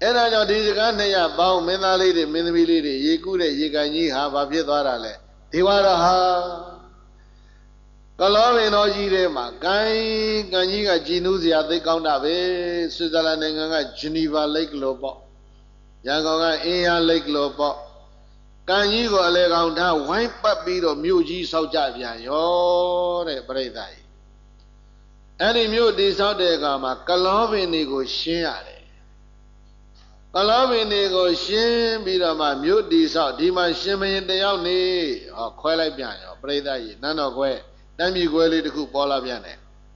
အဲ့ဒါကြောင့်ဒီစကားနှစ်ရပေါင်းမင်းသားလေးတွေမင်းသမီးလေးတွေရေကူးတဲ့ရေကန်ကြီးဟာဘာဖြစ်သွားတာလဲဒေဝရဟာကလောပင်တော်ကြီးထဲမှာကန်ကြီးကကြည်နူးစရာသိကောင်းတာပဲဆွစ်ဇာလန်နိုင်ငံကဂျနီဗာလိတ်လို့ပေါ့ရန်ကုန်ကအင်းယာလိတ်လို့ပေါ့ကန်ကြီးကိုအလေကောင်ထားဝိုင်းပတ်ပြီးတော့မြို့ကြီးဆောက်ကြပြန်ရောတဲ့ပြိဿကြီးအဲ့ဒီမြို့တည်ဆောက်တဲ့အခါမှာကလောပင်တွေကိုရှင်းရတယ်ကလောပင်တွေကိုရှင်းပြီးတော့မှမြို့တည်ဆောက်ဒီမှာရှင်မင်းတယောက်နေဟောခွဲလိုက်ပြန်ရောပြိဿကြီးနန်းတော်ခွဲတမ်းမြေခွဲလေးတစ်ခုပေါ်လာပြန်တယ်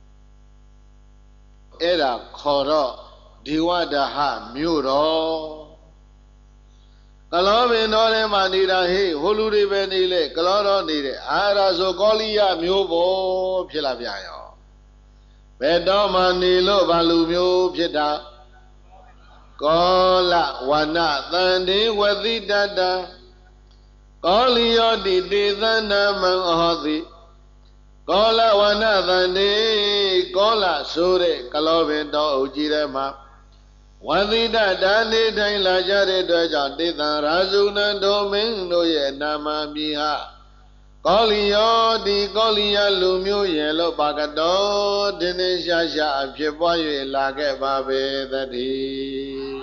အဲ့ဒါခေါ်တော့ဒီဝဒဟမြို့တော်ကလောပင်တော်ထဲမှာနေတာဟေးဟိုလူတွေပဲနေလေကလောတော်နေတယ်အာရဆိုကောလိယမျိုးပေါ်ဖြစ်လာပြန်ရောဘယ်တော့မှနေလို့ဘာလူမျိုးဖြစ်တာကောလဝနသန္တိဝတိတတကောလိယောတိတေသနာမံအဟောတိကောလဝနသန္တိကောလဆိုတဲ့ကလောပင်တော်အုပ်ကြီးထဲမှာဝတိတတာနေထိုင်လာကြတဲ့အတွက်ကြောင့်တေသံရာဇုနံတို့မင်းတို့ရဲ့နာမမြည်ဟာကောလိယောတိကောလိယလူမျိုးရဲ့လို့ပါကတော်တင်းတင်းရှားရှားအဖြစ်ပွား၍လာခဲ့ပါပေသတည်း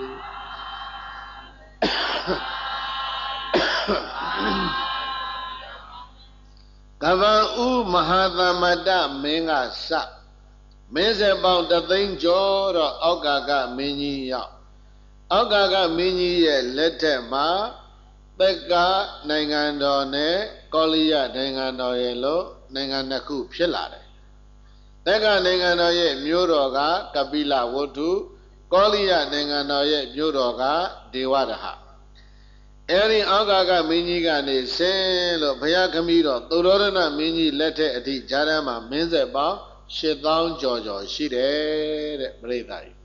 ကဗံဥမဟာသမတမင်းကစမင်းဆက်ပေါင်းတသိန်းကျော်တော့အောက်ကကမင်းကြီးရောက်အောက်ကကမင်းကြီးရဲ့လက်ထက်မှာသက္ကနိုင်ငံတော်နဲ့ကောလိယနိုင်ငံတော်ရဲ့လို့နိုင်ငံနှစ်ခုဖြစ်လာတယ်သက္ကနိုင်ငံတော်ရဲ့မြို့တော်ကကပိလဝတ္ထုကောလိယနိုင်ငံတော်ရဲ့မြို့တော်ကဒေဝရဟအဲဒီအောက်ကကမင်းကြီးကနေဆင်းလို့ဘုရားခမည်းတော်သုရောဒနမင်းကြီးလက်ထက်အထိဂျာတန်းမှာမင်းဆက်ပေါင်း8000ကျော်ရှိတယ်တဲ့ပြိဿကြီး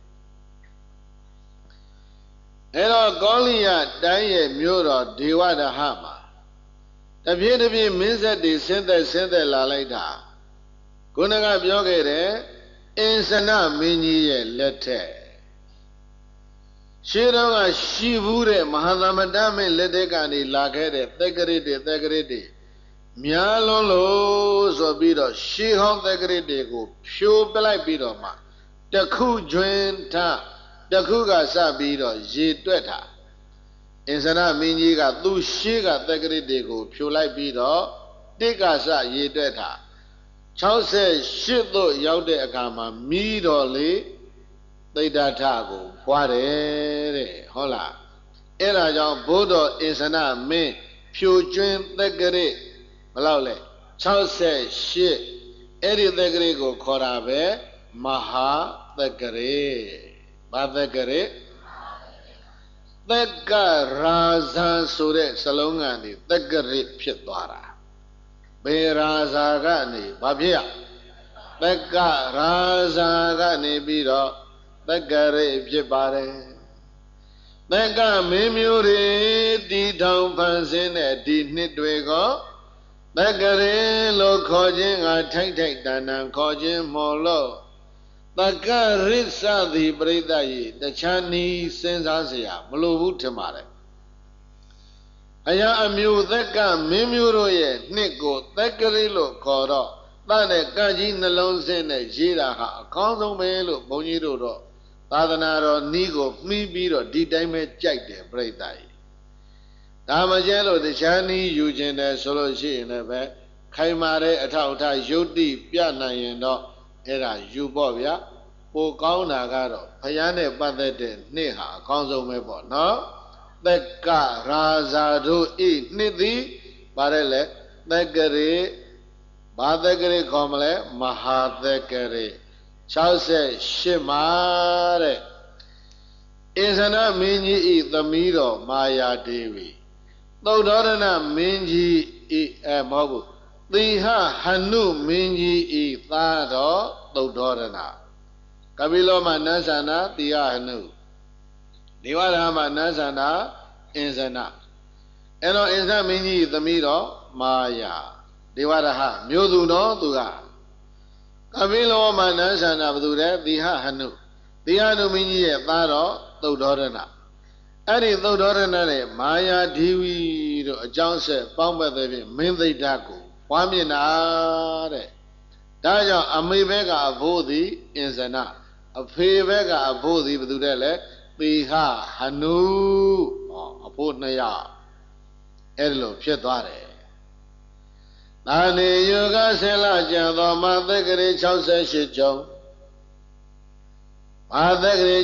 အဲတော့ကောလိယတိုင်းရဲ့မြို့တော်ဒေဝရဟမှာတပြည့်တပြည့်မင်းဆက်တွေဆင်းသက်လာလိုက်တာခုနကပြောခဲ့တဲ့အင်စနမင်းကြီးရဲ့လက်ထက်ရှေးတော့ကရှိဘူးတဲ့မဟာသမတမင်းလက်ထက်ကနေလာခဲ့တဲ့သက္ကရတွေများလွန်းလို့ဆိုပြီးတော့ရှေးဟောင်းသက္ကရတွေကိုဖြိုးပလိုက်ပြီးတော့မှတခုကျွင်းထတခုကစပြီးတော့ရေတွက်တာအင်စနမင်းကြီးကသူ့ရှေးကသက္ကရတွေကိုဖြိုလိုက်ပြီးတော့တိကစရေတွက်တာ68သို့ရောက်တဲ့အခါမှာမီးတော်လေးသိဒ္ဓထကိုဖွာတယ်တဲ့ဟုတ်လားအဲ့ဒါကြောင့်ဘုဒ္ဓအင်စနမင်းဖြိုကျွင်းသက္ကရဘယ်လောက်လဲ68အဲ့ဒီသက္ကရကိုခေါ်တာပဲမဟာသက္ကရဘာသက္ကရသက္ကရာဇာဆိုတဲ့စလုံးကနေသက္ကရဖြစ်သွားတာဘေရာဇာကနေဘာဖြစ်ရသက္ကရာဇာကနေပြီးတော့သက္ကရဖြစ်ပါတယ်သက္ကမင်းမျိုးတွေတီထောင်ဖန်ဆင်းတဲ့ဒီနှစ်တွေကသက္ကရလို့ခေါ်ခြင်းကထိုက်တန်တန်ခေါ်ခြင်းမော်လို့သက္ကရစ္စသည်ပရိသတ်ကြီးတခြားနီးစဉ်းစားเสียမလိုဘူးထင်ပါတယ်အရာအမျိုးသက္ကမင်းမျိုးတို့ရဲ့နှစ်ကိုသက္ကရလို့ခေါ်တော့တနဲ့ကကြီးနှလုံးစင်းနဲ့ရေးတာဟာအကောင်းဆုံးပဲလို့ဘုန်းကြီးတို့တော့သာသနာတော်နီးကိုမှီးပြီးတော့ဒီတိုင်းပဲကြိုက်တယ်ပြိဿကြီးဒါမကျဲလို့တခြားနီးယူခြင်းတယ်ဆိုလို့ရှိရင်လည်းပဲခိုင်မာတဲ့အထောက်အထားယုတ်တိပြနိုင်ရင်တော့အဲ့ဒါယူပေါ့ဗျာပိုကောင်းတာကတော့ဘုရားနဲ့ပတ်သက်တဲ့နှစ်ဟာအကောင်းဆုံးပဲပေါ့နော်သက္ကရာဇာတို့ဤနှစ်သည်ဗါတဲ့လေသက္ကရေဘာသက္ကရေခေါ်မလဲမဟာသက္ကရေ68မှာတဲ့အင်စနမင်းကြီးဤသမီးတော်မာယာဒေဝီသုဒ္ဓရဏမင်းကြီးဤမဟုတ်ဘူးသီဟဟနုမင်းကြီးဤသားတော်သုဒ္ဓရဏကပိလောမနန်းဆန္ဒသီဟဟနုဒေဝရဟမနန်းဆန္ဒအင်စနအဲ့တော့အင်စနမင်းကြီးသမီးတော်မာယာဒေဝရဟမြို့သူတော်သူကကပိလောမနန်းဆန္ဒဘသူတဲ့သီဟဟနုသီဟဟနုမင်းကြီးရဲ့သားတော်သုဒ္ဓရဏအဲ့ဒီသုဒ္ဓရဏနဲ့မာယာဒေဝီတို့အကြောင်းဆက်ပေါင်းပတ်တဲ့ဖြင့်မင်းသိတ္တကိုပွားမြင်တာတဲ့ဒါကြောင့်အမေဘက်ကအဖို့သည်အင်ဇနအဖေဘက်ကအဖို့သည်ဘယ်သူတဲ့လဲပေဟဟနုအဖို့နှစ်ယောက်အဲ့လိုဖြစ်သွားတယ်ဒါနေယောဂဆယ်လကျန်သောမသက္ကရေ68ကျောင်းမသက္ကရေ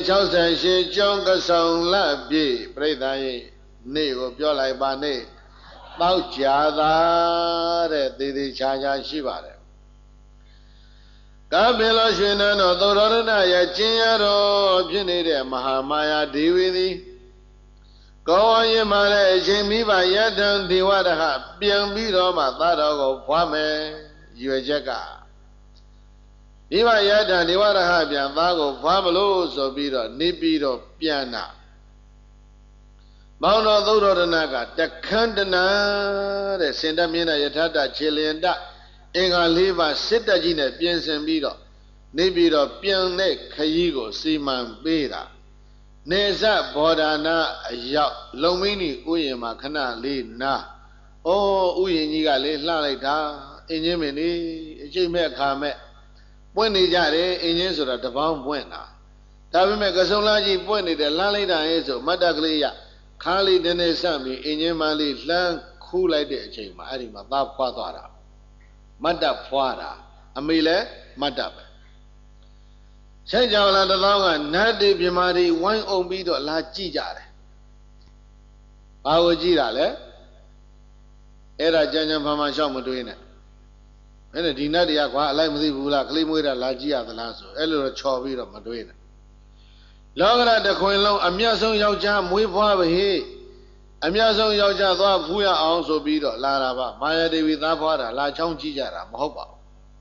68ကျောင်းကဆောင်လပြည့်ပြိဿရဲ့နေ့ကိုပြောလိုက်ပါနေ့တောက်ကြတာတဲ့သေသေးချာချာရှိပါတယ်ကပိလောရွှေနန်းတော်သုဒ္ဓရဏရဲ့ကျင်းရတော်ဖြစ်နေတဲ့မဟာမာယာဒေဝီသည်ကောဝရင်မှာလည်းအချိန်မိပါယတံဒေဝရဟပြန်ပြီးတော့မှသာတော်ကိုဖွားမယ်ရွယ်ချက်ကမိဘယတံဒေဝရဟပြန်သားကိုဖွားမလို့ဆိုပြီးတော့နေပြီးတော့ပြန်တာမောင်တော်သုဒ္ဓရဏကတခန္တနာတဲ့စင်တမြင့်တဲ့ယထာတခြေလျင်တအင်္ဂါ၄ပါးစစ်တပ်ကြီးနဲ့ပြင်ဆင်ပြီးတော့နေပြီးတော့ပြန်တဲ့ခရီးကိုစီမံပေးတာနေဇဘောဓနာအရောက်လုံမင်းကြီးဥယျာဉ်မှာခဏလေးနာဩဥယျာဉ်ကြီးကလေးလှလိုက်တာအင်းချင်းမင်းလေးအချိန်မဲ့ခါမဲ့ပွင့်နေကြတယ်အင်းချင်းဆိုတာတပေါင်းပွင့်တာဒါပေမဲ့ကစုံလာကြီးပွင့်နေတယ်လှမ်းလိုက်တာရဲ့ဆိုမတ်တကလေးရခါလေးနည်းနည်းဆက်ပြီးအင်းချင်းမလေးလှမ်းခူးလိုက်တဲ့အချိန်မှာအဲ့ဒီမှာသားဖွာသွားတာမတ်တဖွာတာအမေလည်းမတ်တပဲချိတ်ကြောင်လာတသောကနတ်တိပြမာတွေဝိုင်းအောင်ပြီးတော့လာကြည့်ကြတယ်ဘာကိုကြည့်တာလဲအဲ့ဒါကြမ်းကြမ်းဖန်ဖန်ရှောက်မတွေးနဲ့အဲ့ဒါဒီနတ်တွေကကွာအလိုက်မသိဘူးလားကလေးမွေးတာလာကြည့်ရသလားဆိုအဲ့လိုတော့ချော်ပြီးတော့မတွေးနဲ့လောကရတခွင်လုံးအမျက်ဆုံးယောက်ျားမွေးဖွားပဲအမျက်ဆုံးယောက်ျားသွားဖူးရအောင်ဆိုပြီးတော့လာတာပါမာယာဒေဝီသားဖွားတာလာချောင်းကြည့်ကြတာမဟုတ်ပါဘူး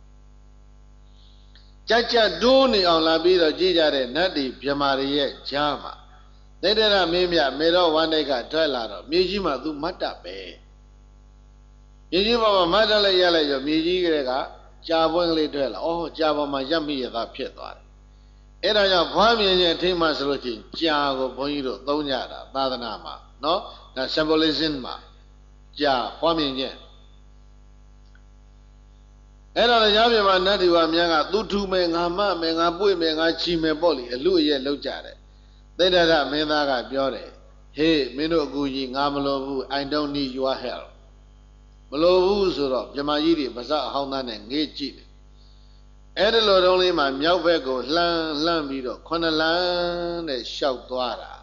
ကြက်ကြက်တိုးနေအောင်လာပြီးတော့ကြည့်ကြတဲ့နတ်တွေမြမာတွေရဲ့ကြားမှာသိတဲ့ရမင်းမြမေတော်ဝန္တိတ်ကထွက်လာတော့မြေကြီးမှာသူမတ်တပဲမြေကြီးပေါ်မှာမတ်တလည်းရလိုက်ရောမြေကြီးကလေးကကြာပွင့်ကလေးထွက်လာဩကြာပေါ်မှာရပ်မိရတာဖြစ်သွားတယ်အဲ့ဒါကြောင့်ဘွားမြင်ခြင်းအထိမှဆိုလို့ချင်းကြာကိုဘုန်းကြီးတို့သုံးကြတာသာသနာမှာနော်ဒါ symbolism မှာကြာဘွားမြင်ခြင်းအဲ့တော့တရားပြမှာနတ်ဒီဝါများကသူထူမယ်ငါမမယ်ငါပွေမယ်ငါချီမယ်ပေါ့လေအလူအရဲ့လောက်ကြတယ်သိတ္တရမင်းသားကပြောတယ်ဟေးမင်းတို့အကူကြီးငါမလိုဘူး I don't need your help မလိုဘူးဆိုတော့ပြမကြီးတွေပါစအဟောင်းသားနဲ့ငေးကြည့်တယ်အဲ့ဒီလိုတုံးလေးမှာမြောက်ဘက်ကိုလှမ်းပြီးတော့ခုနှစ်လမ်းနဲ့လျှောက်သွားတာ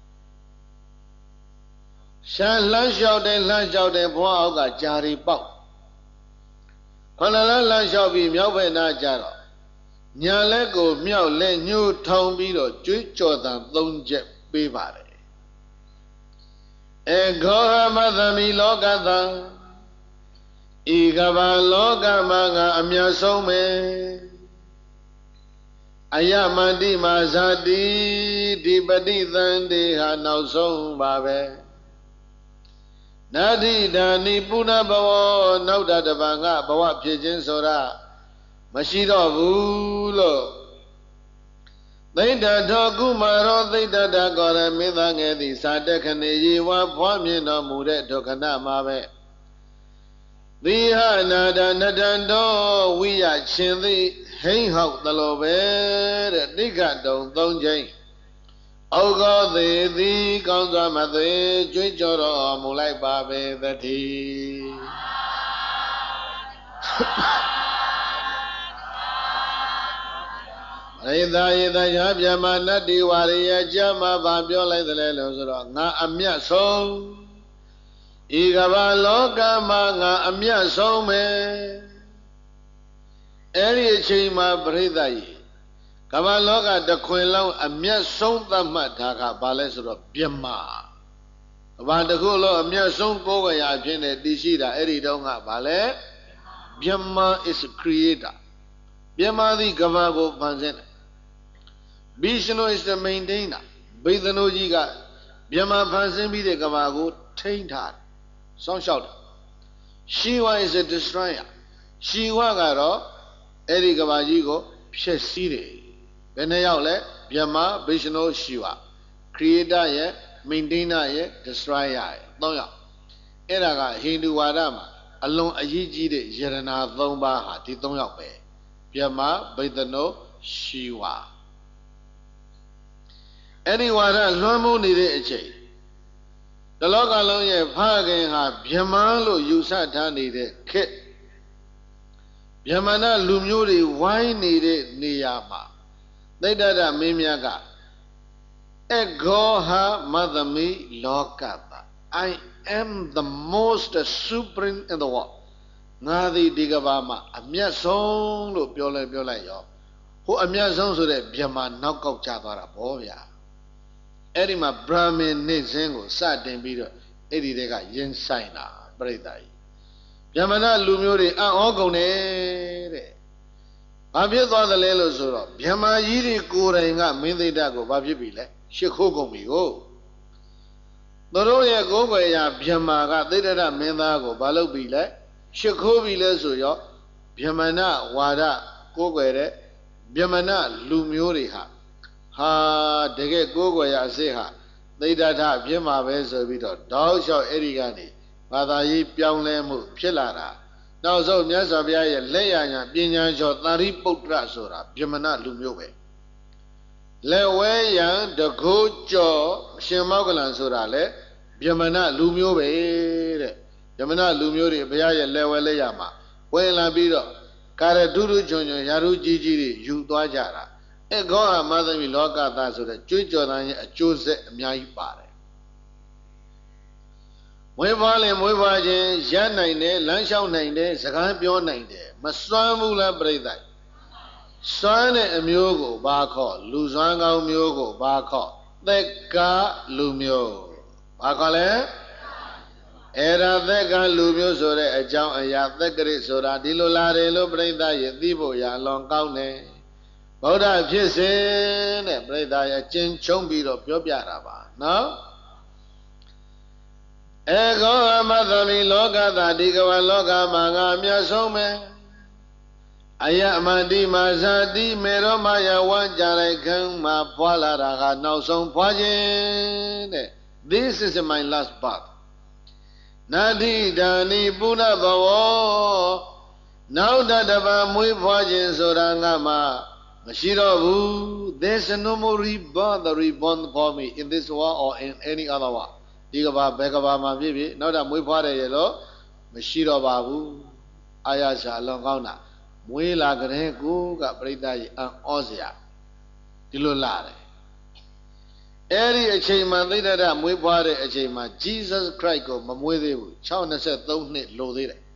ရှမ်းလှမ်းလျှောက်တယ်ဘွားအောက်ကဂျာရီပေါက်ခဏလန်းလမ်းလျှောက်ပြီးမြောက်ဘက်နာကြတော့ညာလက်ကိုမြောက်လက်ညှိုးထောင်ပြီးတော့ကြွေးကြော်သံ၃ချက်ပေးပါတယ်ဧကောဟမသမီလောကသံဤကဘာလောကမှာငါအမြတ်ဆုံးပဲအယမန္တိမာဇာတိဒီပฏิသန္တိဟာနောက်ဆုံးပါပဲနာတိဒါနိပုဏ္ဏဘဝနောက်တပံကဘဝဖြစ်ခြင်းဆိုတာမရှိတော့ဘူးလို့သိတ္တထောကုမာရောသိတ္တတကောရမင်းသားငယ်သည်သာတခဏေယေဝဖွားမြင်တော်မူတဲ့ဒုက္ခနာမှာပဲသီဟနာဒနတံတော်ဝိယရှင်သည်ဟိဟောက်သလိုပဲတဲ့တိခတုံ၃ချိန်ဩဃောသေးသည်ကောင်းစွာမသေးကြွေးကြော်တော်မူလိုက်ပါပေသတည်းရိသယေတရာပြမနတ္တိဝါရိယကြမှာဗာပြောလိုက်တယ်လို့ဆိုတော့ငါအမြတ်ဆုံးဤကမ္ဘာလောကမှာငါအမြတ်ဆုံးပဲအဲ့ဒီအချိန်မှာပရိသတ်ကြီးကမ္ဘာလောကတခွင်လုံးအမျက်ဆုံးသတ်မှတ်တာကဘာလဲဆိုတော့ပြမကမ္ဘာတစ်ခုလုံးအမျက်ဆုံးကိုယ်ရာဖြစ်နေတည်ရှိတာအဲ့ဒီတော့ကဘာလဲပြမ is creator ပြမသည်ကမ္ဘာကိုဖန်ဆင်းတယ် Vishnu is the maintainer ဘိသနိုးကြီးကပြမဖန်ဆင်းပြီးတဲ့ကမ္ဘာကိုထိန်းထားတယ်စောင့်ရှောက်တယ် Shiva is a destroyer Shiva ကတော့အဲ့ဒီကမ္ဘာကြီးကိုဖျက်ဆီးတယ်ဘယ်နှယောက်လဲဗျမဗိရှနိုးရှိဝ creator ရဲ့ maintainer ရဲ့ destroyer ရဲ့၃ယောက်အဲ့ဒါကဟိန္ဒူဝါဒမှာအလွန်အရေးကြီးတဲ့ယရနာ၃ပါးဟာဒီ၃ယောက်ပဲဗျမဗိဒ္ဓနောရှိဝါအဲ့ဒီဝါဒလွှမ်းမိုးနေတဲ့အချိန်တလောကလုံးရဲ့ဖခင်ဟာဗျမလို့ယူဆထားနေတဲ့ခေတ်ဗျမနာလူမျိုးတွေဝိုင်းနေတဲ့နေရာမှာသိတ္တရမင်းမြတ်ကအေဂောဟာမသမီလောကတာ I am the most supreme in the world ငါသည်ဒီကဘာမှာအမျက်ဆုံးလို့ပြောလိုက်ရောဟိုအမျက်ဆုံးဆိုတဲ့ဗျမနောက်ကောက်ချသွားတာဗောဗျာအဲ့ဒီမှာဗြဟ္မင်းနေစဉ်ကိုစတင်ပြီးတော့အဲ့ဒီတွေကရင်ဆိုင်တာပြိတ္တာကြီးဗျမနာလူမျိုးတွေအံ့ဩကုန်တယ်တဲ့ဘာဖြစ်သွားသလဲလို့ဆိုတော့ဗျမကြီးတွေကိုယ်တိုင်ကမင်းသိတကိုဘာဖြစ်ပြီလဲရှ िख ိုးကုန်ပြီကိုသူတို့ရဲ့ကိုယ်ွယ်ရာဗျမကသိတ္တရမင်းသားကိုဘာလုပ်ပြီလဲရှ िख ိုးပြီလဲဆိုရောဗျမနာဝါဒကိုယ်ွယ်တဲ့ဗျမနာလူမျိုးတွေဟာတကယ်ကိုယ်ွယ်ရာအစစ်ဟာသိတ္တထဖြစ်မှာပဲဆိုပြီးတော့တောက်လျှောက်အဲ့ဒီကနေဘာသာရေးပြောင်းလဲမှုဖြစ်လာတာနောက်ဆုံးမြတ်စွာဘုရားရဲ့လက်ရညာပညာကျော်သာရိပုတ္တရဆိုတာဗျမနာလူမျိုးပဲလက်ဝဲရံတကိုးကျော်ရှင်မောက္ကလန်ဆိုတာလေဗျမနာလူမျိုးပဲတဲ့ဗျမနာလူမျိုးတွေဘုရားရဲ့လက်ဝဲလက်ရမှာဝင်လာပြီးတော့ကာရဒုဒုချွန်ချွန်ရာထူးကြီးကြီးတွေယူသွားကြတာအေဂောဟာမသမီလောကသားဆိုတဲ့ကြွေးကြော်တန်းရဲ့အကျိုးဆက်အများကြီးပါတယ်မွေးဖွားရင်မွေးဖွားခြင်းရနိုင်တယ်လမ်းလျှောက်နိုင်တယ်စကားပြောနိုင်တယ်မစွမ်းဘူးလားပြိဿစွမ်းတဲ့အမျိုးကိုဘာခေါ်လူစွမ်းကောင်းမျိုးကိုဘာခေါ်သက်ကလူမျိုးဘာခေါ်လဲအဲ့ဒါသက်ကလူမျိုးဆိုတဲ့အကြောင်းအရာသက်ကရိဆိုတာဒီလိုလာတယ်လို့ပြိဿရဲ့သိဖို့ရအလွန်ကောင်းတယ်ဗုဒ္ဓဖြစ်စဉ်တဲ့ပြိဿရဲ့ကျင့်ချုံးပြီးတော့ပြောပြတာပါနော်အေဂောမသမီလောကတာဒီကဝလောကမှာငါအမြတ်ဆုံးပဲအယမတိမာဇာတိမေရောမယဝံကြလိုက်ခံမှာဖွာလာတာကနောက်ဆုံးဖွာခြင်းတဲ့ This is my last birth နာတိဒါနိပုဏ္ဏဘဝနောက်တပံမွေးဖွာခြင်းဆိုတာငါမှမရှိတော့ဘူး There's no more rebirth reborn for me in this world or in any other world ဒီကဘာဘယ်ကဘာမှာဖြစ်ဖြစ်နောက်တော့မွေးဖွားတယ်ရလို့မရှိတော့ပါဘူးအာရရှာအလွန်ကောင်းတာမွေးလာကြတဲ့ကိုကပြိဿရဲ့အံ့ဩစရာဒီလိုလာတယ်အဲ့ဒီအချိန်မှာသိတ္တမွေးဖွားတဲ့အချိန်မှာ Jesus Christ ကိုမမွေးသေးဘူး623နှစ်လိုသေးတယ်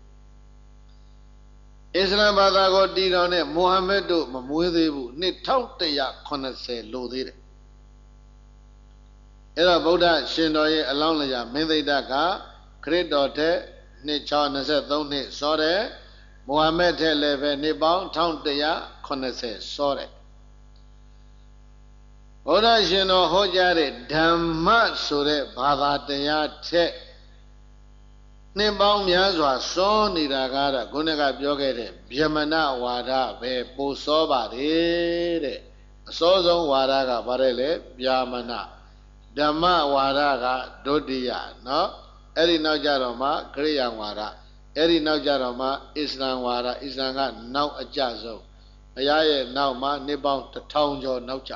အစ္စလာမ်ဘာသာကိုတည်တော်နဲ့မိုဟာမက်တို့မမွေးသေးဘူးနှစ်1180လိုသေးတယ်အဲ့တော့ဗုဒ္ဓရှင်တော်ရဲ့အလောင်းလျာမင်းသိတ္တကခရစ်တော်တဲ့နှစ်623နှစ်စောတယ်မိုဟာမက်တဲ့လည်းပဲနှစ်ပေါင်း1180စောတယ်ဘုရားရှင်တော်ဟောကြားတဲ့ဓမ္မဆိုတဲ့ဘာသာတရားထက်နှစ်ပေါင်းများစွာစောနေတာကတော့ခုနကပြောခဲ့တဲ့ဗျမနဝါဒပဲပိုစောပါတယ်တဲ့အစောဆုံးဝါဒကဘာလဲလဲဗျမနဓမ္မဝါဒကဒုတိယနော်အဲ့ဒီနောက်ကြတော့မှခရိယာဝါဒအဲ့ဒီနောက်ကြတော့မှအစ္စလမ်ဝါဒအစ္စလမ်ကနောက်အကျဆုံးဘုရားရဲ့နောက်မှနှစ်ပေါင်း1000ကျော်နောက်ကျ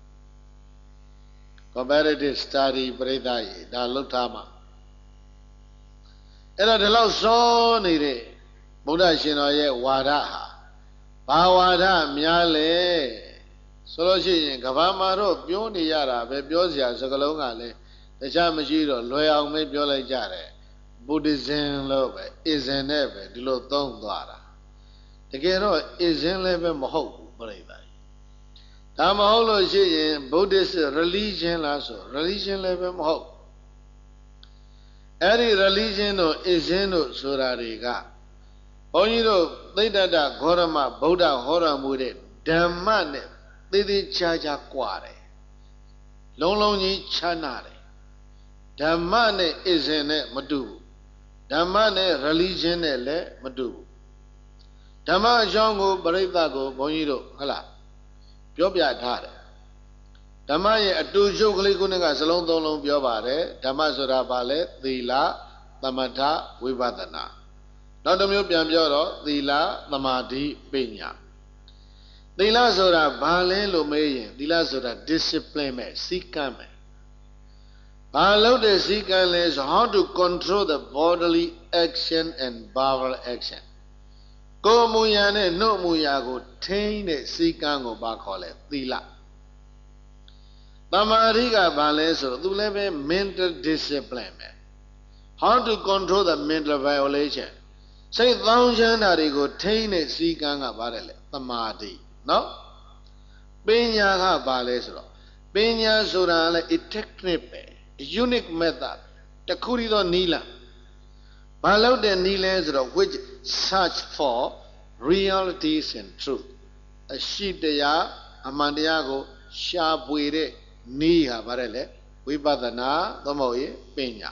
comparative study ပြိဿရေဒါလောက်ထားမှာအဲ့တော့ဒီလောက်စောနေတဲ့ဗုဒ္ဓရှင်တော်ရဲ့ဝါဒဟာဘာဝါဒများလဲဆိုလို့ရှိရင်ကဘာမှာတော့ပြောနေရတာပဲပြောစရာစကားလုံးကလည်းတခြားမရှိတော့လွယ်အောင်ပဲပြောလိုက်ကြတယ် Buddhism လို့ပဲ ism နဲ့ပဲဒီလိုသုံးသွားတာတကယ်တော့ ism လည်းပဲမဟုတ်ဘူးပြိဿဒါမဟုတ်လို့ရှိရင် Buddhist religion လားဆို religion လည်းပဲမဟုတ်အဲ့ဒီ religion တို့ ism တို့ဆိုတာတွေကဘုန်းကြီးတို့သိတ္တဂေါရမဗုဒ္ဓဟောတော်မူတဲ့ဓမ္မနဲ့သေးသေးချာချာကွာတယ်လုံးလုံးကြီးချမ်းသာတယ်ဓမ္မနဲ့ ism နဲ့မတူဘူးဓမ္မနဲ့ religion နဲ့လည်းမတူဘူးဓမ္မအကြောင်းကိုပရိသတ်ကိုဘုန်းကြီးတို့ဟုတ်လားပြောပြထားတယ်ဓမ္မရဲ့အတူရုပ်ကလေးခုနကစလုံးသုံးလုံးပြောပါတယ်ဓမ္မဆိုတာဘာလဲသီလသမထဝိပဿနာနောက်တစ်မျိုးပြန်ပြောတော့သီလသမာဓိပညာသီလဆိုတာဘာလဲလို့မေးရင်သီလဆိုတာ discipline ပဲစည်းကမ်းပဲဘာလို့တဲ့စည်းကမ်းလဲဆို how to control the bodily action and verbal action ကိုယ်မူရာနဲ့နှုတ်မူရာကိုထိန်းတဲ့စည်းကမ်းကိုဘာခေါ်လဲသီလသမာဓိကဘာလဲဆိုတော့သူလည်းပဲ mental discipline ပဲ how to control the mental violation စိတ်သောင်းချမ်းတာတွေကိုထိန်းတဲ့စည်းကမ်းကဘာလဲသမာဓိနော်ပညာကဘာလဲဆိုတော့ပညာဆိုတာလည်း a technique ပဲ unique method တခုတည်းသောနည်းလမ်းဘာလို့တဲ့နည်းလဲဆိုတော့ which search for realities and truth အရှိတရားအမှန်တရားကိုရှာဖွေတဲ့နည်းဟာဗါတယ်လေဝိပဿနာသို့မဟုတ်ရင်ပညာ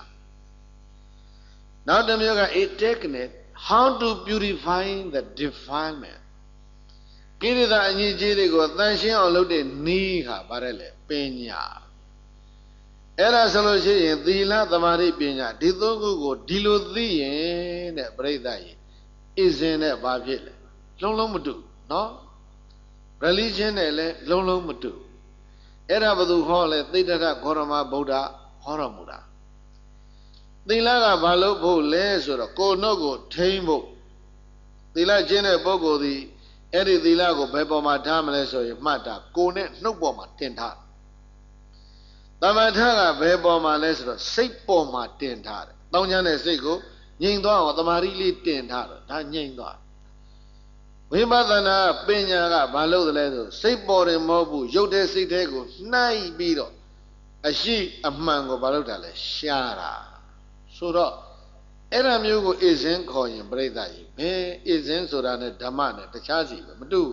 နောက်တစ်မျိုးက a technique how to purify the defilement ကိရိတာအညစ်အကြေးတွေကိုတန်ရှင်းအောင်လုပ်တဲ့နည်းဟာဗါတယ်လေပညာအဲ့ဒါဆိုလို့ရှိရင်သီလသမာဓိပညာဒီသုံးခုကိုဒီလိုသိရင်တဲ့ပြိဿကြီးအစဉ်နဲ့ဘာဖြစ်လဲလုံးလုံးမတူနော် religion နဲ့လည်းလုံးလုံးမတူအဲ့ဒါဘယ်သူဟောလဲသိတ္တရဂေါရမဗုဒ္ဓဟောတော်မူတာသီလကဘာလို့ဖို့လဲဆိုတော့ကိုယ်နှုတ်ကိုထိန်းဖို့သီလကျင့်တဲ့ပုဂ္ဂိုလ်ဒီအဲ့ဒီသီလကိုဘယ်ပေါ်မှာထားမလဲဆိုရင်မှတ်တာကိုယ်နဲ့နှုတ်ပေါ်မှာတင်ထားသမထကဘယ်ပေါ်မှာလဲဆိုတော့စိတ်ပေါ်မှာတင်ထားတယ်တောင်းချမ်းတဲ့စိတ်ကိုငြိမ်သွားအောင်သမာဓိလေးတင်ထားတော့ဒါငြိမ်သွားဝိပဿနာပညာကဘာလို့လဲဆိုစိတ်ပေါ်တယ်မဟုတ်ဘူးရုပ်တဲ့စိတ်ထဲကိုနှိုက်ပြီးတော့အရှိအမှန်ကိုဘာလို့တာလဲရှားတာဆိုတော့အဲ့ဒါမျိုးကိုအစဉ်ခေါ်ရင်ပြိဿကြီးဘယ်အစဉ်ဆိုတာနဲ့ဓမ္မနဲ့တခြားစီပဲမတူ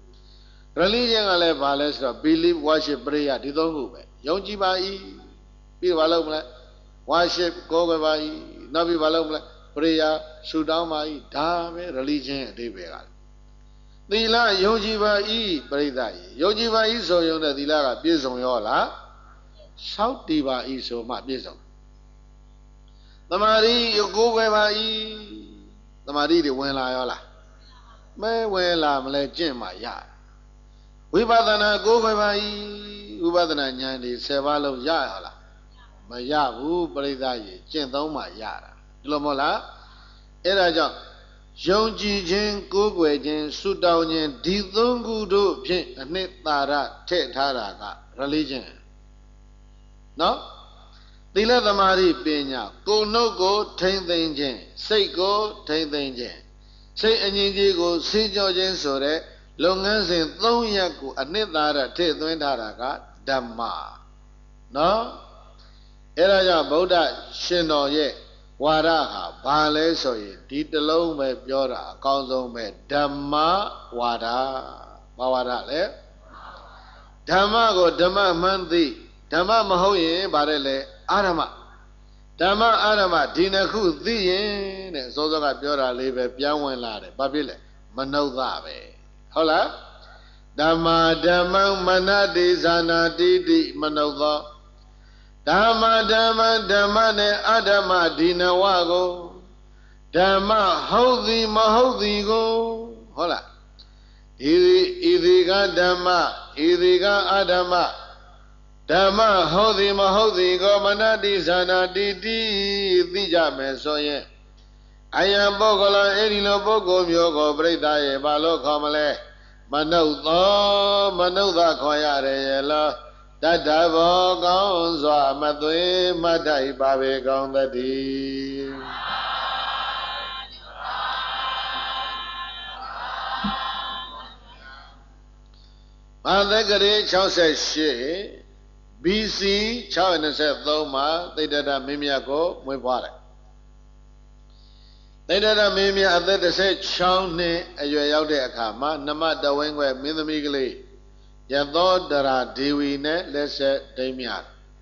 religion ကလည်းဘာလဲဆိုတော့ belief worship prayer ဒီသုံးခုပဲယုံကြည်ပါ၏ပြီးတော့ဘာလုပ်မလဲ worship ကိုယ်ပဲပါ၏နောက်ပြီးဘာလုပ်မလဲ prayer ဆုတောင်းပါ၏ဒါပဲ religion ရဲ့အဓိပ္ပာယ်ကသီလယုံကြည်ပါ၏ပရိသတ်ကြီးယုံကြည်ပါ၏ဆိုရုံနဲ့သီလကပြည့်စုံရောလားဆောက်တည်ပါ၏ဆိုမှပြည့်စုံသမာဓိကိုယ်ပဲပါ၏သမာဓိတွေဝင်လာရောလားမဲဝင်လာမလဲကျင့်မှရဝိပဿနာကိုယ်ပဲပါ၏ဝိပဿနာဉာဏ်တွေ10ပါးလုံးရရောလားမရဘူးပရိသတ်ကြီးကျင့်သုံးမှရတာဒီလိုမဟုတ်လားအဲ့ဒါကြောင့်ယုံကြည်ခြင်းကိုးကွယ်ခြင်းဆုတောင်းခြင်းဒီသုံးခုတို့ဖြင့်အနှစ်သာရထည့်ထားတာက religion နော်သီလသမာဓိပညာကိုယ်နှုတ်ကိုထိမ့်သိမ့်ခြင်းစိတ်ကိုထိမ့်သိမ့်ခြင်းစိတ်အငြိကြီးကိုစေးကြောခြင်းဆိုတဲ့လုပ်ငန်းစဉ်3ရပ်ကိုအနှစ်သာရထည့်သွင်းထားတာကဓမ္မနော်အဲ့ဒါကြောင့်ဗုဒ္ဓရှင်တော်ရဲ့ဝါဒဟာဘာလဲဆိုရင်ဒီတလုံးပဲပြောတာအကောင်းဆုံးပဲဓမ္မဝါဒဘာဝါဒလဲဓမ္မကိုဓမ္မမှန်သိဓမ္မမဟုတ်ရင်ဗါတယ်လေအာရမဓမ္မအာရမဒီနှစ်ခုသိရင်တဲ့စောစောကပြောတာလေးပဲပြန်ဝင်လာတယ်ဘာဖြစ်လဲမနုဿပဲဟုတ်လားဓမ္မဓမ္မမနတိဇာနာတိတိမနုဿဓမ္မဓမ္မဓမ္မနဲ့အဓမ္မဒီနဝကိုဓမ္မဟုတ်သည်မဟုတ်သည်ကိုဟုတ်လားဤသည်ကဓမ္မဤသည်ကအဓမ္မဓမ္မဟုတ်သည်မဟုတ်သည်ကိုမနတိဇာနာတိတိသိကြမယ်ဆိုရင်အယံပုဂ္ဂလအဲ့ဒီလိုပုဂ္ဂိုလ်မျိုးကိုပြိဿရဲ့ဘာလို့ခေါ်မလဲမနုဿမနုဿခေါ်ရတယ်ရဲ့လားတတ္တဘောကောင်းစွာမသွေမတ္ထိုက်ပါပေကောင်းသတည်းဘာသက္ကရေ68 BC 623မှာသိတ္တရမင်းမြတ်ကိုမွေးဖွားတယ်သိတ္တရမင်းမြတ်အသက်16နှစ်အရွယ်ရောက်တဲ့အခါမှာနမတဝင်းခွဲမင်းသမီးကလေးယသောတရာဒေဝီနဲ့လက်ဆက်ဒိမ့်မြ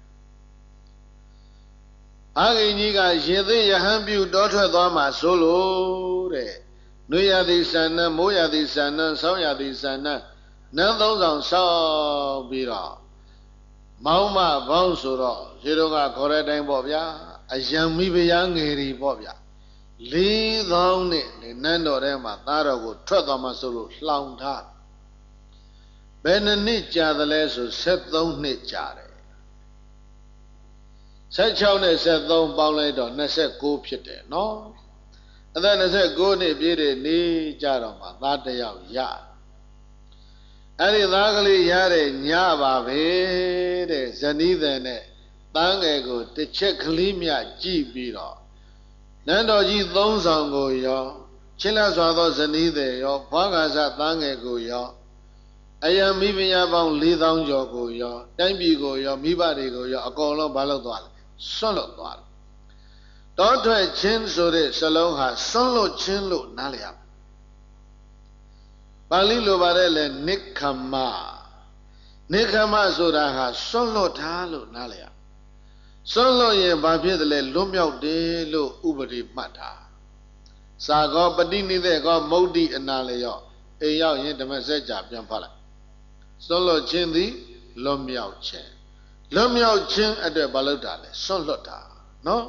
အဂိင်ကြီးကရေသိယဟန်ပြုတောထွက်သွားမှာဆိုလို့တဲ့နွေရသည်ဆန္နမိုးရသည်ဆန္နဆောင်းရသည်ဆန္နနန်းသုံးဆောင်ဆောင်းပြီးတော့မောင်းမပေါင်းဆိုတော့ရေတော့ကခေါ်တဲ့အတိုင်းပေါ့ဗျာအယံမိဖုရားငယ်တွေပေါ့ဗျာ4000နဲ့နန်းတော်ထဲမှာသားတော်ကိုထွက်သွားမှဆိုလို့လှောင်ထားဘယ်နှစ်ကြာသလဲဆို73နှစ်ကြာတယ်16နဲ့73ပေါင်းလိုက်တော့29ဖြစ်တယ်နော်အသက်29နှစ်ပြည့်တဲ့နေ့ကြတော့မှသားတစ်ယောက်ရအဲ့ဒီသားကလေးရတဲ့ညပါပဲတဲ့ဇနီးတဲ့နဲ့တန်းငယ်ကိုတစ်ချက်ကလေးမြကြည့်ပြီးတော့နန်းတော်ကြီးသုံးဆောင်ကိုရောချစ်လက်စွာသောဇနီးတဲ့ရောဘွားကားစတန်းငယ်ကိုရောအယံမိဖုရားပေါင်း4000ကျော်ကိုရောတိုင်းပြည်ကိုရောမိဘတွေကိုရောအကုန်လုံးမလုပ်သွားလဲဆွန့်လွတ်သွားတယ်တောထွက်ခြင်းဆိုတဲ့စလုံးဟာဆွန့်လွတ်ခြင်းလို့နားလည်ရပါဠိလိုပါတယ်လေနိက္ခမနိက္ခမဆိုတာဟာဆွန့်လွတ်တာလို့နားလည်ရဆွန့်လွတ်ရင်ဘာဖြစ်တယ်လဲလွတ်မြောက်တယ်လို့ဥပဒေမှတ်တာစာကောပฏิနိဒေကောမௌဒ္ဒိအနာလေရောအိမ်ရောက်ရင်ဓမ္မစကြာပြန်ဖတ်လိုက်ဆွန့်လွတ်ခြင်းသည်လွတ်မြောက်ခြင်းလွတ်မြောက်ခြင်းအတွက်ဘာလုပ်တာလဲဆွန့်လွတ်တာနော်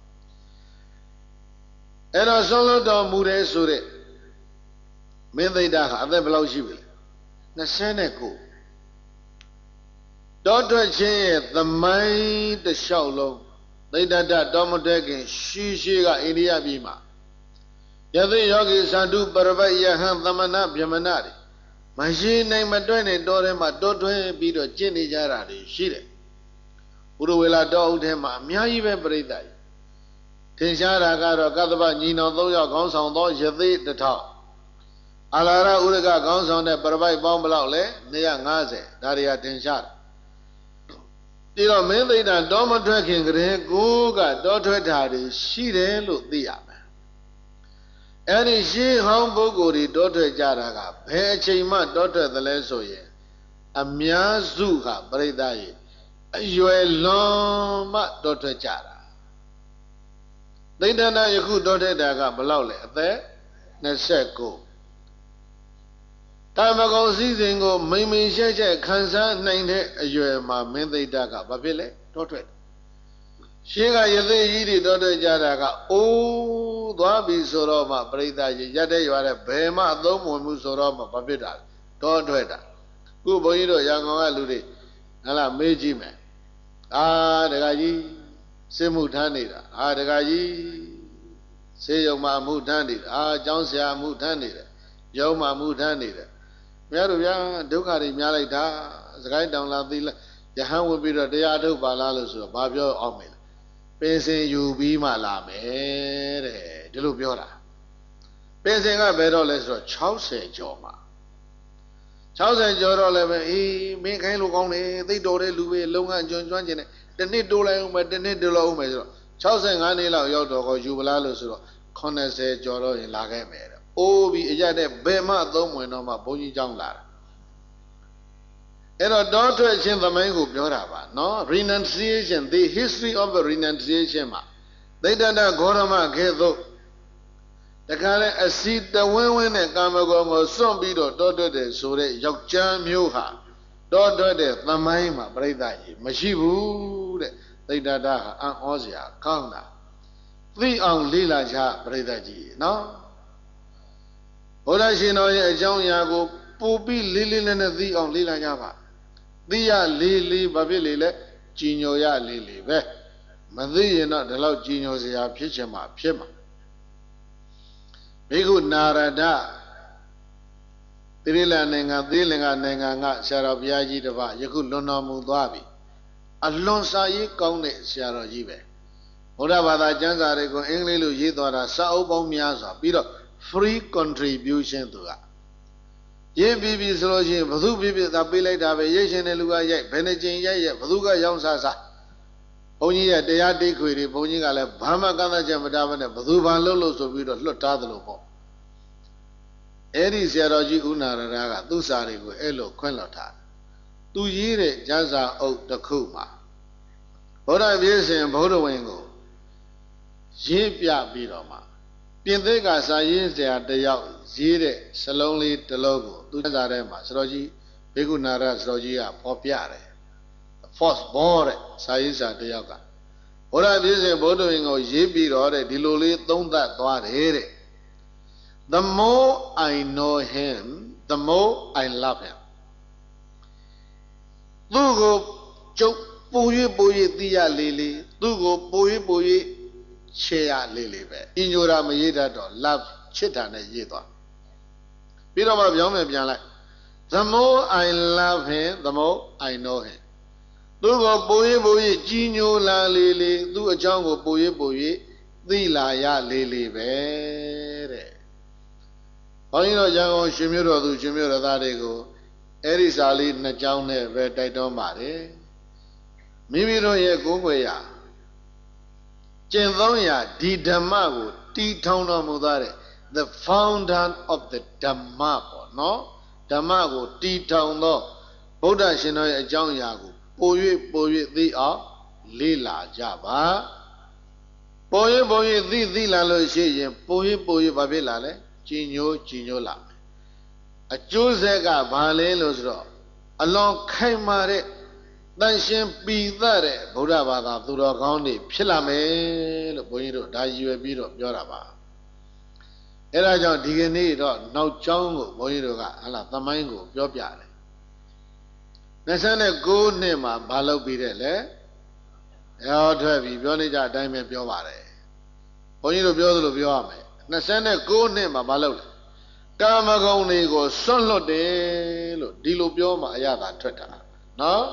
အဲ့တော့ဆွန့်လွတ်တော်မူတယ်ဆိုတဲ့မင်းသိတာဟာအသက်ဘယ်လောက်ရှိပြီလဲ29တောထွက်ခြင်းရဲ့သမိုင်းတစ်လျှောက်လုံးသိတ္တတောမတဲခင်ရှိကအိန္ဒိယပြည်မှာယသိယောဂီသန္တုပရပတ်ယဟန်သမဏဗျမနတွေမရှိနိုင်မတွဲ့နဲ့တောထဲမှာတောထွင်းပြီးတော့ကျင့်နေကြတာတွေရှိတယ်ဘုရဝေလာတောအုပ်ထဲမှာအများကြီးပဲပြိဿကြီးထင်ရှားတာကတော့ကတ္တပညီနောင်3ယောက်ခေါင်းဆောင်သောယသိ1000အာလာရဥရကခေါင်းဆောင်တဲ့ပရပိုက်ပေါင်းဘလောက်လဲ250ဒါတွေကထင်ရှားတယ်ဒီတော့မင်းသိတာတောမထွက်ခင်ကလေးကိုကတောထွက်တာတွေရှိတယ်လို့သိရမယ်အဲ့ဒီရှင်းဟောင်းပုဂ္ဂိုလ်တွေတောထွက်ကြတာကဘယ်အချိန်မှတောထွက်သလဲဆိုရင်အများစုဟာပြိဿရဲ့အရွယ်လွန်မှတောထွက်ကြတာသိတ္တနာယခုတောထွက်တာကဘလောက်လဲအသက်29တာမကုံစည်းစိမ်ကိုမိန်မိန်ရှက်ရှက်ခံစားနိုင်တဲ့အရွယ်မှာမင်းသိတ္တကဘာဖြစ်လဲတောထွက်ရှင်းကယသိကြီးတွေတောထွက်ကြတာကအိုးသွားပြီဆိုတော့မှပြိဿကြီးရက်တဲ့ရွာတဲ့ဘယ်မှအသုံးမဝင်ဘူးဆိုတော့မှဘာဖြစ်တာတောထွက်တာခုဘုန်းကြီးတို့ရန်ကုန်ကလူတွေဟလာမေးကြည့်မယ်ဒကာကြီးစေမှုထမ်းနေတာဒကာကြီးစေယုံမှာမှုထမ်းနေတာကျောင်းဆရာမှုထမ်းနေတယ်ရုံးမှာမှုထမ်းနေတယ်မြတ်တို့ဗျာဒုက္ခတွေများလိုက်တာစကိုင်းတောင်လာသီးလိုက်ယဟန်ဝင်ပြီးတော့တရားထုတ်ပါလားလို့ဆိုတော့ဘာပြောအောင်မေးလားပင်စင်ယူပြီးမှလာမယ်တဲ့ဒီလိုပြောတာပင်စင်ကဘယ်တော့လဲဆိုတော့60ကျော်မှာ60ကျော်တော့လည်းပဲမင်းခိုင်းလို့ကောင်းတယ်သိတော်တဲ့လူပဲလုံငန်းကျွမ်းကျင်တယ်တစ်နှစ်တိုးလိုက်အောင်ပဲတစ်နှစ်တိုးလိုက်အောင်ပဲဆိုတော့65နှစ်လောက်ရောက်တော့ယူပလားလို့ဆိုတော့80ကျော်တော့ရင်လာခဲ့မယ်တဲ့အိုးပြီးအရတဲ့ဘယ်မှသုံးဝင်တော့မှဘုန်းကြီးเจ้าလာတာအဲ့တော့တောထွက်ခြင်းသမိုင်းကိုပြောတာပါနော် renunciation the history of the renunciation မှာသိတ္တဂေါရမခေသုတခါလဲအစီတဝင်းဝင်းနဲ့ကာမဂုဏ်ကိုစွန့်ပြီးတော့တောထွက်တယ်ဆိုတဲ့ယောက်ျားမျိုးဟာတောထွက်တဲ့သမိုင်းမှာပြိဿကြီးမရှိဘူးတဲ့သိတ္တဟာအံ့ဩစရာကောင်းတာသိအောင်လေ့လာချပြိဿကြီးနော်ဘုရားရှင်တော်ရဲ့အကြောင်းအရာကိုပို့ပြီးလေးလေးနက်နက်သိအောင်လေ့လာကြပါသိရလေးလေးဘာဖြစ်လေလဲကြည်ညိုရလေးလေးပဲမသိရင်တော့ဒီလောက်ကြည်ညိုစရာဖြစ်ချင်မှဖြစ်မှာဘိက္ခုနာရဒတိရိလနိုင်ငံသီလင်္ကာနိုင်ငံကဆရာတော်ဘုရားကြီးတစ်ပါးယခုလွန်တော်မူသွားပြီအလွန်စာရေးကောင်းတဲ့ဆရာတော်ကြီးပဲဘုရားဘာသာကျမ်းစာတွေကိုအင်္ဂလိပ်လိုရေးသွားတာစာအုပ်ပေါင်းများစွာပြီးတော့ free contribution သူကရေးပြီးဆိုလို့ရှိရင်ဘသူဖြစ်ဖြစ်သာပေးလိုက်တာပဲရိတ်ရှင်တဲ့လူကရိုက်ဘယ်နှကြိမ်ရိုက်ဘသူကရောင်းစားဘုန်းကြီးရဲ့တရားတိတ်ခွေတွေဘုန်းကြီးကလည်းဘာမှကန့်သတ်ချက်မတားဘဲနဲ့ဘသူဘာလို့ဆိုပြီးတော့လွတ်ထားသလိုပေါ့အဲ့ဒီဆရာတော်ကြီးဥနာရရကသူ့စာတွေကိုအဲ့လိုခွင့်လွှတ်ထားသူရေးတဲ့ကျမ်းစာအုပ်တစ်ခုမှာဗုဒ္ဓပြည့်စင်ဘုဒ္ဓဝင်ကိုရေးပြပြီးတော့မှပြင်သစ်ကစာရေးဆရာတယောက်ရေးတဲ့စလုံးလေးတစ်လုံးကိုသူစာထဲမှာဆရာတော်ကြီးဘေကုနာရဆရာတော်ကြီးကဖော်ပြတယ် force ဘောတဲ့စာရေးစာတယောက်ကဘုရားပြည့်စုံဘုဒ္ဓဝင်ကိုရေးပြီးတော့တဲ့ဒီလိုလေးသုံးသပ်သွားတယ်တဲ့ The more I know him the more I love him သူ့ကိုကျုပ်ပို၍သိရလေသူ့ကိုပို၍ချေရလေပဲအညိုတာမရေးတတ်တော့ love ချစ်တာနဲ့ရေးသွားပြီးတော့မှပြောင်းမယ်ပြန်လိုက် The more I love him the more I know him သူ့ကိုပို၍ကြီးညိုလာလေသူ့အကြောင်းကိုပို၍သိလာရလေပဲတဲ့ဘုန်းကြီးတို့ရန်ကုန်ရှင်မြို့တော်သူရှင်မြို့တော်သားတွေကိုအဲ့ဒီစာလေးနှစ်ကြောင်းနဲ့ပဲတိုက်တွန်းပါတယ်မိမိတို့ရဲ့ကိုယ်ွယ်ရာကျင့်သုံးရာဒီဓမ္မကိုတီထောင်တော်မူသားတဲ့ the founder of the Dhamma ပေါ့နော်ဓမ္မကိုတီထောင်သောဗုဒ္ဓရှင်တော်ရဲ့အကြောင်းအရာကိုပို၍သိအောင်လေ့လာကြပါပို၍သိလာလို့ရှိရင်ပို၍ဘာဖြစ်လာလဲကြည်ညိုလာမယ်အကျိုးဆက်ကဘာလဲလို့ဆိုတော့အလွန်ခိုင်မာတဲ့တန်ရှင်ပီသတဲ့ဗုဒ္ဓဘာသာသူတော်ကောင်းတွေဖြစ်လာမယ်လို့ဘုန်းကြီးတို့ဒါရည်ရွယ်ပြီးတော့ပြောတာပါအဲ့ဒါကြောင့်ဒီကနေ့တော့နောက်ကျောင်းကိုဘုန်းကြီးတို့ကဟလာသမိုင်းကိုပြောပြတယ်29နှစ်မှာဘာလုပ်ပြီးတဲ့လဲရောထွက်ပြီးပြောနေကြအတိုင်းပဲပြောပါတယ်ဘုန်းကြီးတို့ပြောသလိုပြောရမယ်29နှစ်မှာဘာလုပ်လဲကာမဂုဏ်တွေကိုစွန့်လွတ်တယ်လို့ဒီလိုပြောမှအရသာထွက်တာနော်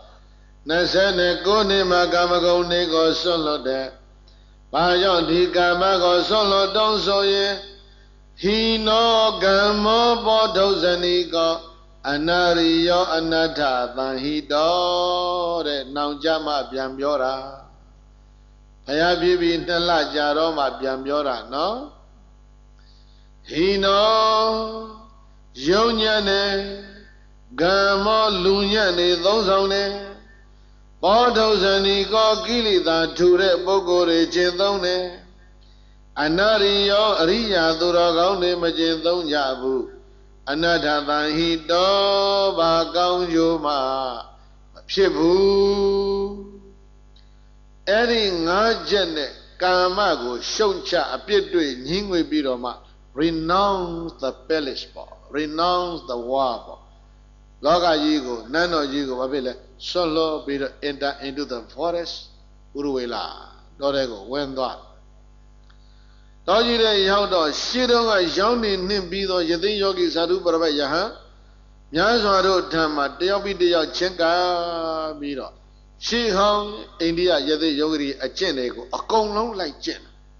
29နှစ်မှာကာမဂုဏ်တွေကိုစွန့်လွတ်တယ်ဘာကြောင့်ဒီကာမကိုစွန့်လွတ်တုံးဆိုရင်ဟိနောကမ္မောဘောဓုဇဏီကောအနာရိယောအနတ္ထသံဟိတောတဲ့နောင်ကြမှပြန်ပြောတာဘုရားပြည့်ပြီး2လကြာတော့မှပြန်ပြောတာနော်ဟိနောယုံညံ့နေကမ္မောလူညံ့နေသုံးဆောင်နေဘောဓုဇဏီကောကိလေသာထူတဲ့ပုဂ္ဂိုလ်တွေကျင့်သုံးနေအနာရိယောအရိယာသူတော်ကောင်းတွေမကျင့်သုံးကြဘူးအနတ္ထသံဟိတောဘာကောင်းကျိုးမှမဖြစ်ဘူးအဲ့ဒီ5ချက်နဲ့ကာမကိုရှုံချအပြစ်တွေ့ညှင်းငွေပြီးတော့မှ renounce the palace ပေါ့ renounce the war ပေါ့လောကကြီးကိုနန်းတော်ကြီးကိုဘာဖြစ်လဲဆွတ်လွတ်ပြီးတော့ enter into the forest ဥရဝေလာတောထဲကိုဝင်သွားတော်ကြီးတဲ့ရောက်တော့ရှေးတုန်းကရောင်းနေနှင့်ပြီးသောယသိယောဂီသာဓုပရပတ်ယဟန်များစွာတို့ထံမှာတယောက်ပြီးတယောက်ချင်းကပြီးတော့ရှေးဟောင်းအိန္ဒိယယသိယောဂီအကျင့်တွေကိုအကုန်လုံးလိုက်ကျင့်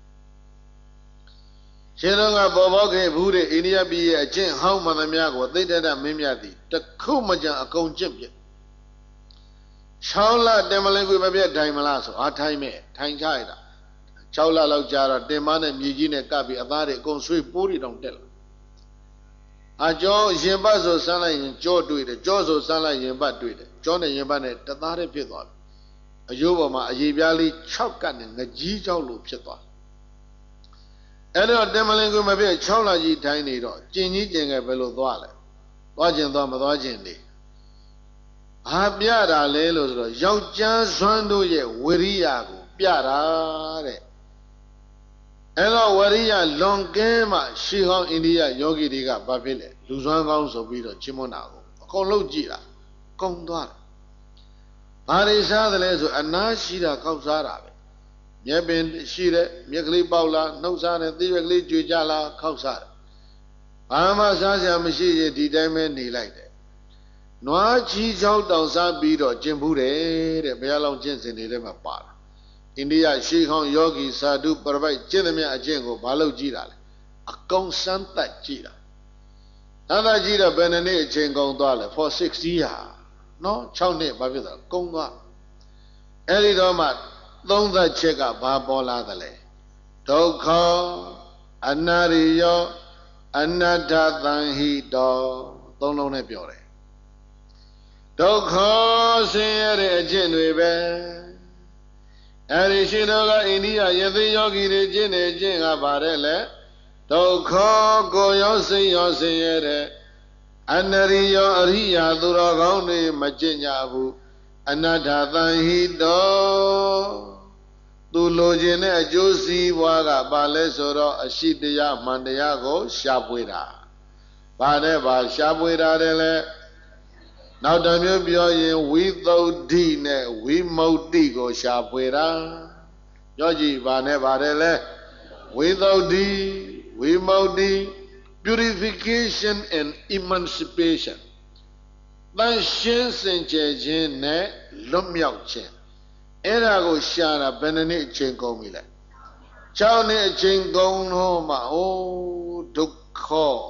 ရှင်းတော့ကပေါ်ပေါက်ခဲ့ဘူးတဲ့အိန္ဒိယပြည်ရဲ့အကျင့်ဟောင်းမှန်သမျှကိုသိတ္တမင်းမြတ်သည်တခုမကြံအကုန်ကျင့်ပြ6လတင်မလင်ကိုမပြတ်ထိုင်မလားဆိုအားထိုင်မဲ့ထိုင်ချရတာ6လလောက်ကြာတော့တင်မနဲ့မြေကြီးနဲ့ကပ်ပြီးအသားတွေအကုန်ဆွေးပိုးတွေတောင်တက်လာအကျော်ရင်ပတ်ဆိုဆန်းလိုက်ရင်ကြောတွေ့တယ်ကြောဆိုဆန်းလိုက်ရင်ပတ်တွေ့တယ်ကြောနဲ့ရင်ပတ်နဲ့တသားတွေဖြစ်သွားပြီအယိုးပေါ်မှာအရေပြားလေး6ကတ်နဲ့ငကြီးကြောက်လို့ဖြစ်သွားအဲ့တော့တင်မလင်ကိုမပြည့်6လကြီးထိုင်နေတော့ကျင်ကြီးကျင်ငယ်ဘယ်လိုသွားလဲသွားကျင်သွားမသွားကျင်နေဘာပြတာလဲလို့ဆိုတော့ယောက်ျားစွမ်းတို့ရဲ့ဝိရိယကိုပြတာတဲ့အဲ့တော့ဝရိယလွန်ကဲမှရှေးဟောင်းအိန္ဒိယယောဂီတွေကဘာဖြစ်လဲလူစွမ်းကောင်းဆိုပြီးတော့ချီးမွမ်းတာကိုအကုန်လုံးကြည့်တာကုံသွားတယ်ဘာတွေစားတယ်လဲဆိုအနာရှိတာကောက်စားတာပဲမြက်ပင်ရှိတဲ့မြက်ကလေးပေါက်လာနှုတ်စားတယ်သီးရွက်ကလေးကြွေကြလာခောက်စားတယ်ဘာမှစားစရာမရှိရင်ဒီတိုင်းပဲနေလိုက်တယ်နွားချီချောက်တောင်စားပြီးတော့ကျင့်ဘူးတယ်တဲ့ဘုရားလောင်းကျင့်စဉ်တွေထဲမှာပါတာအိန္ဒိယရှေးဟောင်းယောဂီသာဓုပရပိုက်ကျင့်သမျှအကျင့်ကိုဘာလို့ကြည့်တာလဲအကောင်စမ်းသပ်ကြည့်တာသမ်းသပ်ကြည့်တော့ဘယ်နှစ်နှစ်အချိန်ကုန်သွားလဲfor 6 years နော်6နှစ်ဘာဖြစ်သွားကုန်သွားအဲ့ဒီတော့မှသုံးသပ်ချက်ကဘာပေါ်လာသလဲဒုက္ခအနာရိယောအနတ္ထသံဟိတောသုံးလုံးနဲ့ပြောတယ်ဒုက္ခဆင်းရဲတဲ့အကျင့်တွေပဲအဲ့ဒီရှိတော့ကအိန္ဒိယယသိယောဂီတွေကျင့်နေခြင်းကပါတယ်လေဒုက္ခကိုရောစိတ်ရောဆင်းရဲတဲ့အနရိယောအရိယာသူတော်ကောင်းတွေမကျင့်ကြဘူး Anatta Tanhito Tu Lojine Josi Waga Balesoro Ashitaya Mandayago Shabwira Badeba Shabwira Dele Now Damio without Dine we Motigo Shabwira Yoji Bane Badele without D we Modi purification and emancipation. Then Shin Senjin ne Lumyao Chen. Erago Shana Benani Chengomile. Chowne Chengong Homa O Dukho.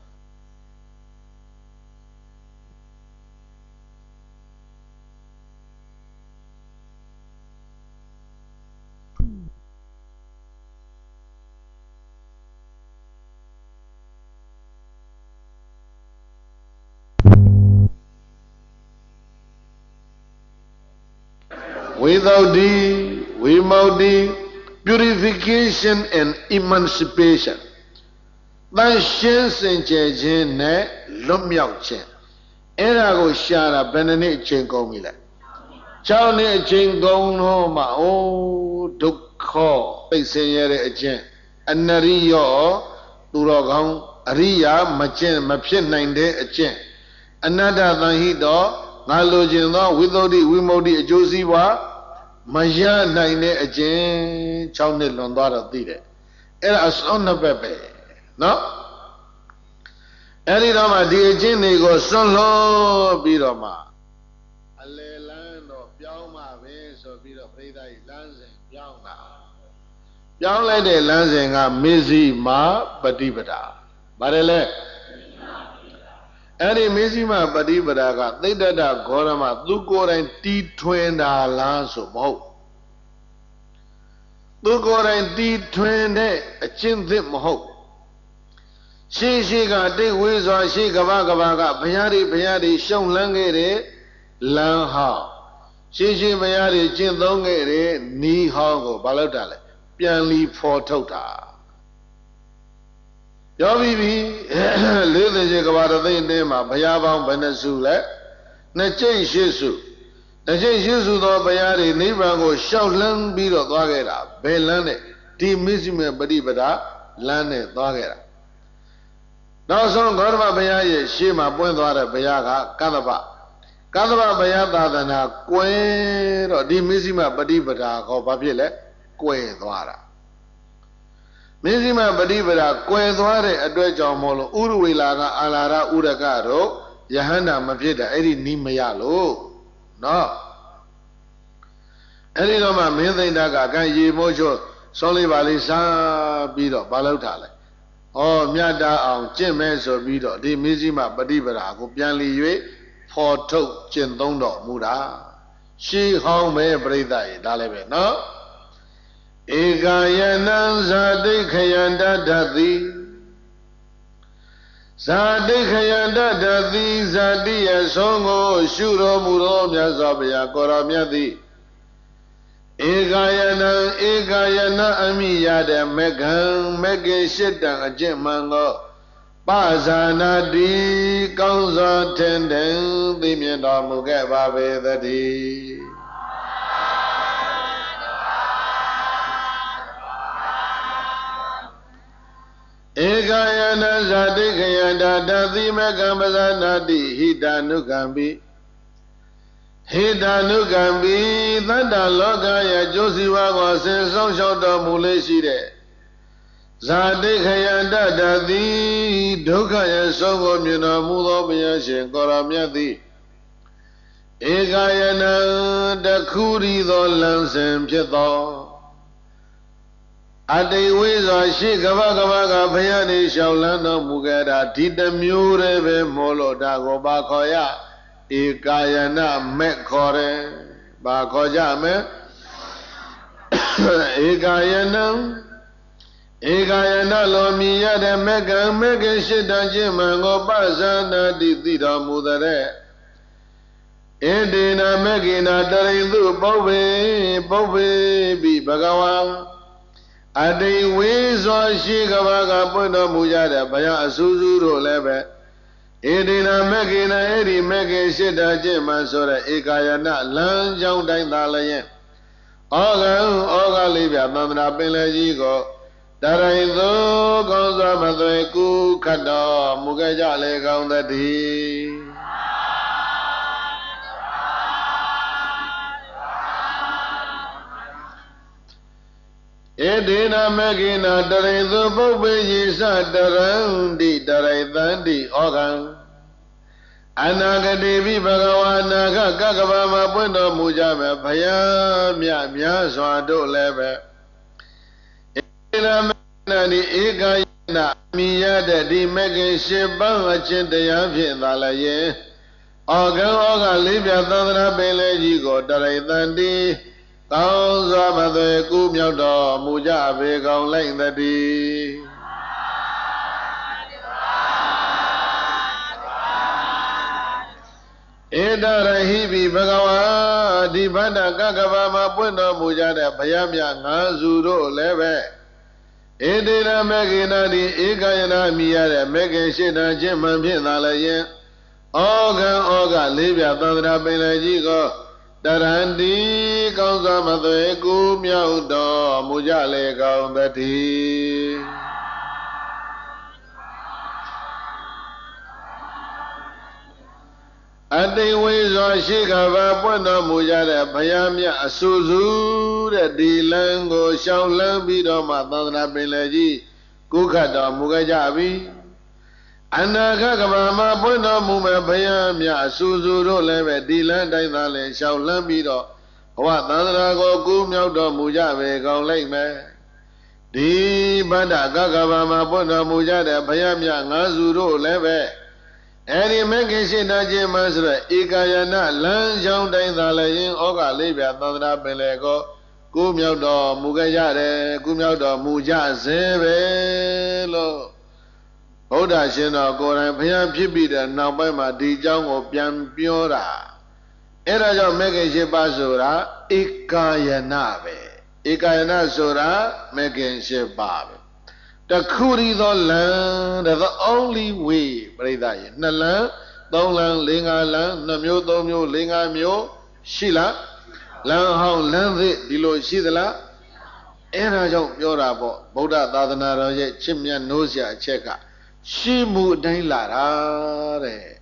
Without thee, without thee, purification and emancipation. Then Shin Senjin ne Lumyao Chen. Erago Shana Benani Chengomile. Chowne Chengong Homa O Dukho. Paysayer again. Anariyo Turogong Aria Machen Mapshin 9 day again. Another than he do. Nalojin without it, we modi a Josiwa, Maja 9 day again, Chowne Londara did it. Eras on the pepe. No? Eridama di agent go solo biroma. A land of Piauma, so be the Freda lands and Piauna. Piaula de lands and a Mizi Ma Badibada. Badele. Any Mizima Badibadaga, they did a Gorama, Lugo and T20 Lanso Mo. Lugo and T20, a chin zip Mo. She got the ways or she Gavaga, Bayari, Shon Langere, Lang How. She Bayari, Jin Longere, Ni Hongo, Balotale, Pianli for Tota. Yobi, little Jagavada, they name a Bayabang Venezuela, Nache Shisu. Nache Shisu, Bayari, Nibango, Shaolan Bido Dogera, Belane, T. Missime Badibada, Lane Dogera. Now some Gorba Bayaye, Shima, Buendora, Bayaga, Kadaba. Kadaba Bayada than a Quain or T. Missima Badibada, or Babile, Quain Dwara. Mizima Badibara, Quedware, Adweja Molo, Uruilaga, Alara, Uragaro, Yahana Mavida, Eri Nimayalo. No. Eri Loma, Mindaga, Ganji Mojo, Soli Valisa Bido, Balotale. Oh, Miada, Jim Menso Bido, the Mizima Badibara, Gupianli, for Tok, Chindondo, Muda. She home may breathe, Dalebe, no? Egayana Zadikayanda Dadi Zadikayanda Dadi Zadia Songo Shuro Muro Myazabia Koramyadi Egayana Amiyada Megan Mege Shitang a Jimango Bazana Di Gonza Tenden Dimienda Mugabe the Di Egayana Zadikayanda Dadi Megambazana Di Hidanugambi Thanda Logaya Josiwa was in some short of Muleshide Zadikayanda Dadi Dukaya Sogo Muna Mudo Biashin Koramyadi Egayana Dakuri the Lansem Pieto Ade Wiza Shi Gavagaga Bayani Shaulano Mugada Tita Mureve Molo Dago Bakoya Ikayana Mekore Bakoja Me Ikayana Lomia de Mega Mega Shidajimango Bazana Dida Mudare Edina Megina Darindu Bobe Bi Bagawa Ade Wiza Shi Gavaga Puna Mujada Baya Suzuro Lebe Edina Megina Edi Megi Shida Jima Sura Ekayana Lan Jong Dang Dalayan Oga Libya Mamra Pelagigo Daraido Gonza Madreku Kado Mugaja Legon the D. Edina Megina Daraido Bobi Sadarundi Daraidandi Ogan Anagadevi Bhagawana Gagavama Bundo Mujame Paya Mya Swado Leve Edina Megina Egayana Miyada Di Megi Shibang Achintaya Pindalaye Oga Libya Tandra Belejigo Daraidandi Kaunza Madhe Kumyaudo Mujabe Kaun Lain the D. Eda Rahibi Bhagawa Dibanda Gagavama Bundo Mujada Payamya Nazuro Leve Edina Megina Di Egayana Miyada Megan Shina Jimman Pinalaye Oga Libya Tandra Belejigo Darandi Kaunza Madhe Kumyaudo Mujale Kaun the D. Adi Wizo Shikava Bundo Mujada Payamya Suzu the Lango Shaolang Bido Matandra Pilaji Kukado Mugajabi Anagagama Bundo Mume Payamya Suzu Leve Dilan Dainale Shaolang Bido Watandra Go Kumyaudo Mujabe Gong Lame Di Banda Gagavama Bundo Mujada Payamya Nazuro Leve Any Megan Masra, Ikayana, Lan Jong Dain Oga Libya, Tandra Pelego, Kumyaudo, Mugayare, Kumyaudo, Muja Zevelo. Oda Shino, Goran, Pian Pibida, Nabama, Dijang or Pian Piora. Era Megan Shepasura, Ikayanabe. Ikayana Sura, Megan Shepabe. The Kuri the land, the only way, brother. Nalan, Donlan, Linga Lan, Namyo, Domyo, Linga Myo, Shila, Lan Hong, Lan, Dilo Shidala, Erajo, Yorabo, Boda, Dadana, Chimia, Nosia, Cheka, Shimu, Dainlara.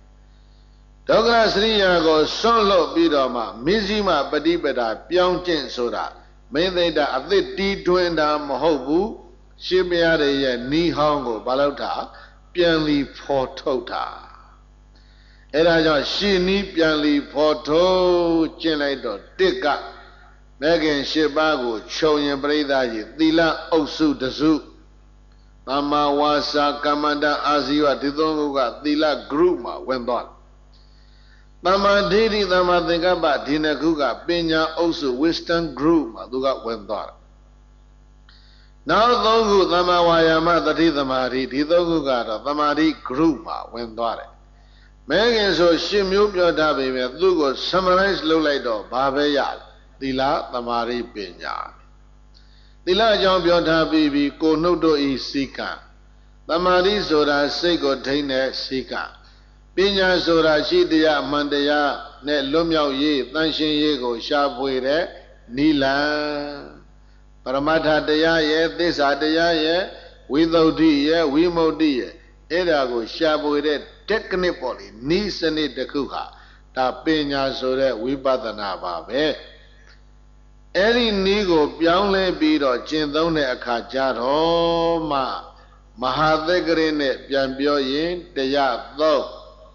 Douglas Riago, Solo Bidoma, Mizima, Badibeda, Pyongjin Soda, Mendeda, a bit D20 Mohobu. Shimiare Ni Hongo Balota, Pianli Portota. Era Shini Pianli Porto, Chenaido, Tika, Megan Shibago, Choyan Bredaji, Dila Osu Dazu, Mama Wasa Kamanda Azia Tidonga, Dila Gruma, Wendon. Mama Didi, Nama Dingaba, Dina Guga, Pena Osu, Western Gruma, Duga Wendon. Now Dongu Namawayama the Tidamari, Tidogugada, Tamari Gruma, when daughter. Megan so Shimu Yodabi, Dugo, summarize Lulado, Babeyal, Dila, Tamari Pinya. Dila John Biodabi, Konodo E Sika. Tamari Sora Sego Tane Sika. Pinya Sora Shidia Mandaya, Net Lumyao Ye, Tanshin Yego, Sharpway, Nila. Paramata Daya ye, this Adaya ye, without ye, Wimodi ye, Edago, Shabu, technically, Nisani de Kuha, Tapina Sore, Wibadana Babe. Any Nigo, Pianle Bido, Chindone Akajaro, Mahadegrine, Piambio yin, Deya, though.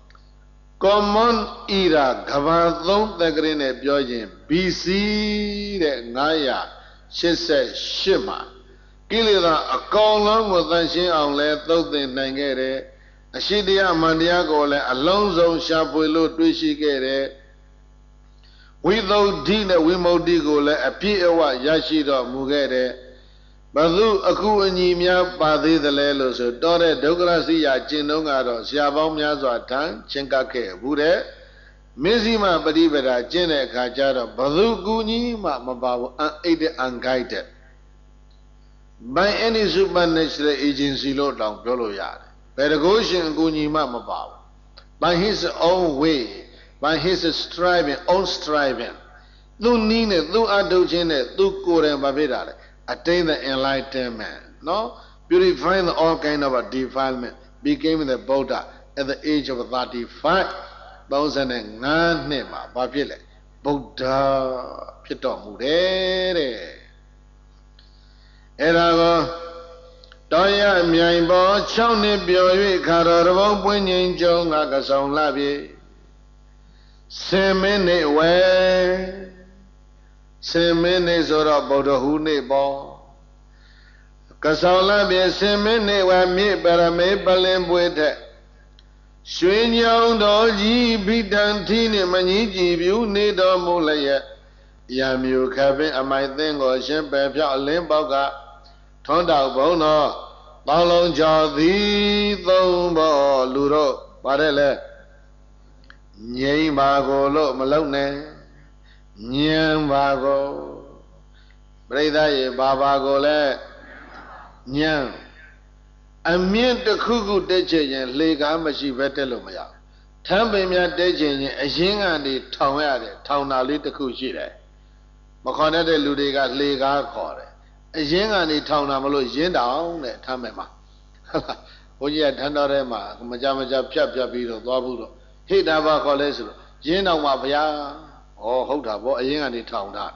Common Ira, Gavadon, the Green Biojin, BC, the Naya. She said, Shima. Kilida, a call long with the shin on let those things nangere. A shidia mandiagole, Alonso Shapulo, Twishigere. We though Dina Wimodigole, a Pia Yashida Mugere. Badu Aku and Yimia, Badi the Lelo, so Dore Dograsia, Chinongado, Siabom Yazwatan, Chinkake, Bude. Mizima Badibera, Jene Kajara, Badu Guni, Mababu, unaided, unguided. By any supernatural agency, Lord Long Polo Yard. Pedagogian Guni Mamabao. by his own way, by his striving, own striving. Tu need it, tu adulting it, tu kore babida, attain the enlightenment, no? Purifying all kind of defilement, became the Buddha at the age of 35,009 nema, babile, Buddha, Pito Mudere. Erago, Doya Miambo, Choni Bio, Carabo, Winning Joe, Nagason Labi. 7 minutes way. 7 minutes or about a hooney ball. Casola be 7 minutes where me, but I may balance with it. Swing young dog, ye beat down teen, maniji, you need a mulaya. Yamu cabin, I might think or champagne, limboga, turned out bono, Balon jaw thee, thombo, luro, barele. Nyang bago lo malone, nyang bago, breda ye babago le, nyang. A mint the cuckoo dejen, lega machi vetelo maya. Tambemia dejen, a ying and the town at it, town a little cuchide. Macona de Ludiga lega core. A ying and the town amalo yin down, Tamema. Oya Tandorema, Majamaja Pia Biro, Wabudo. Hit about college, Jina Wabia, or Hotabo, a young and the town that.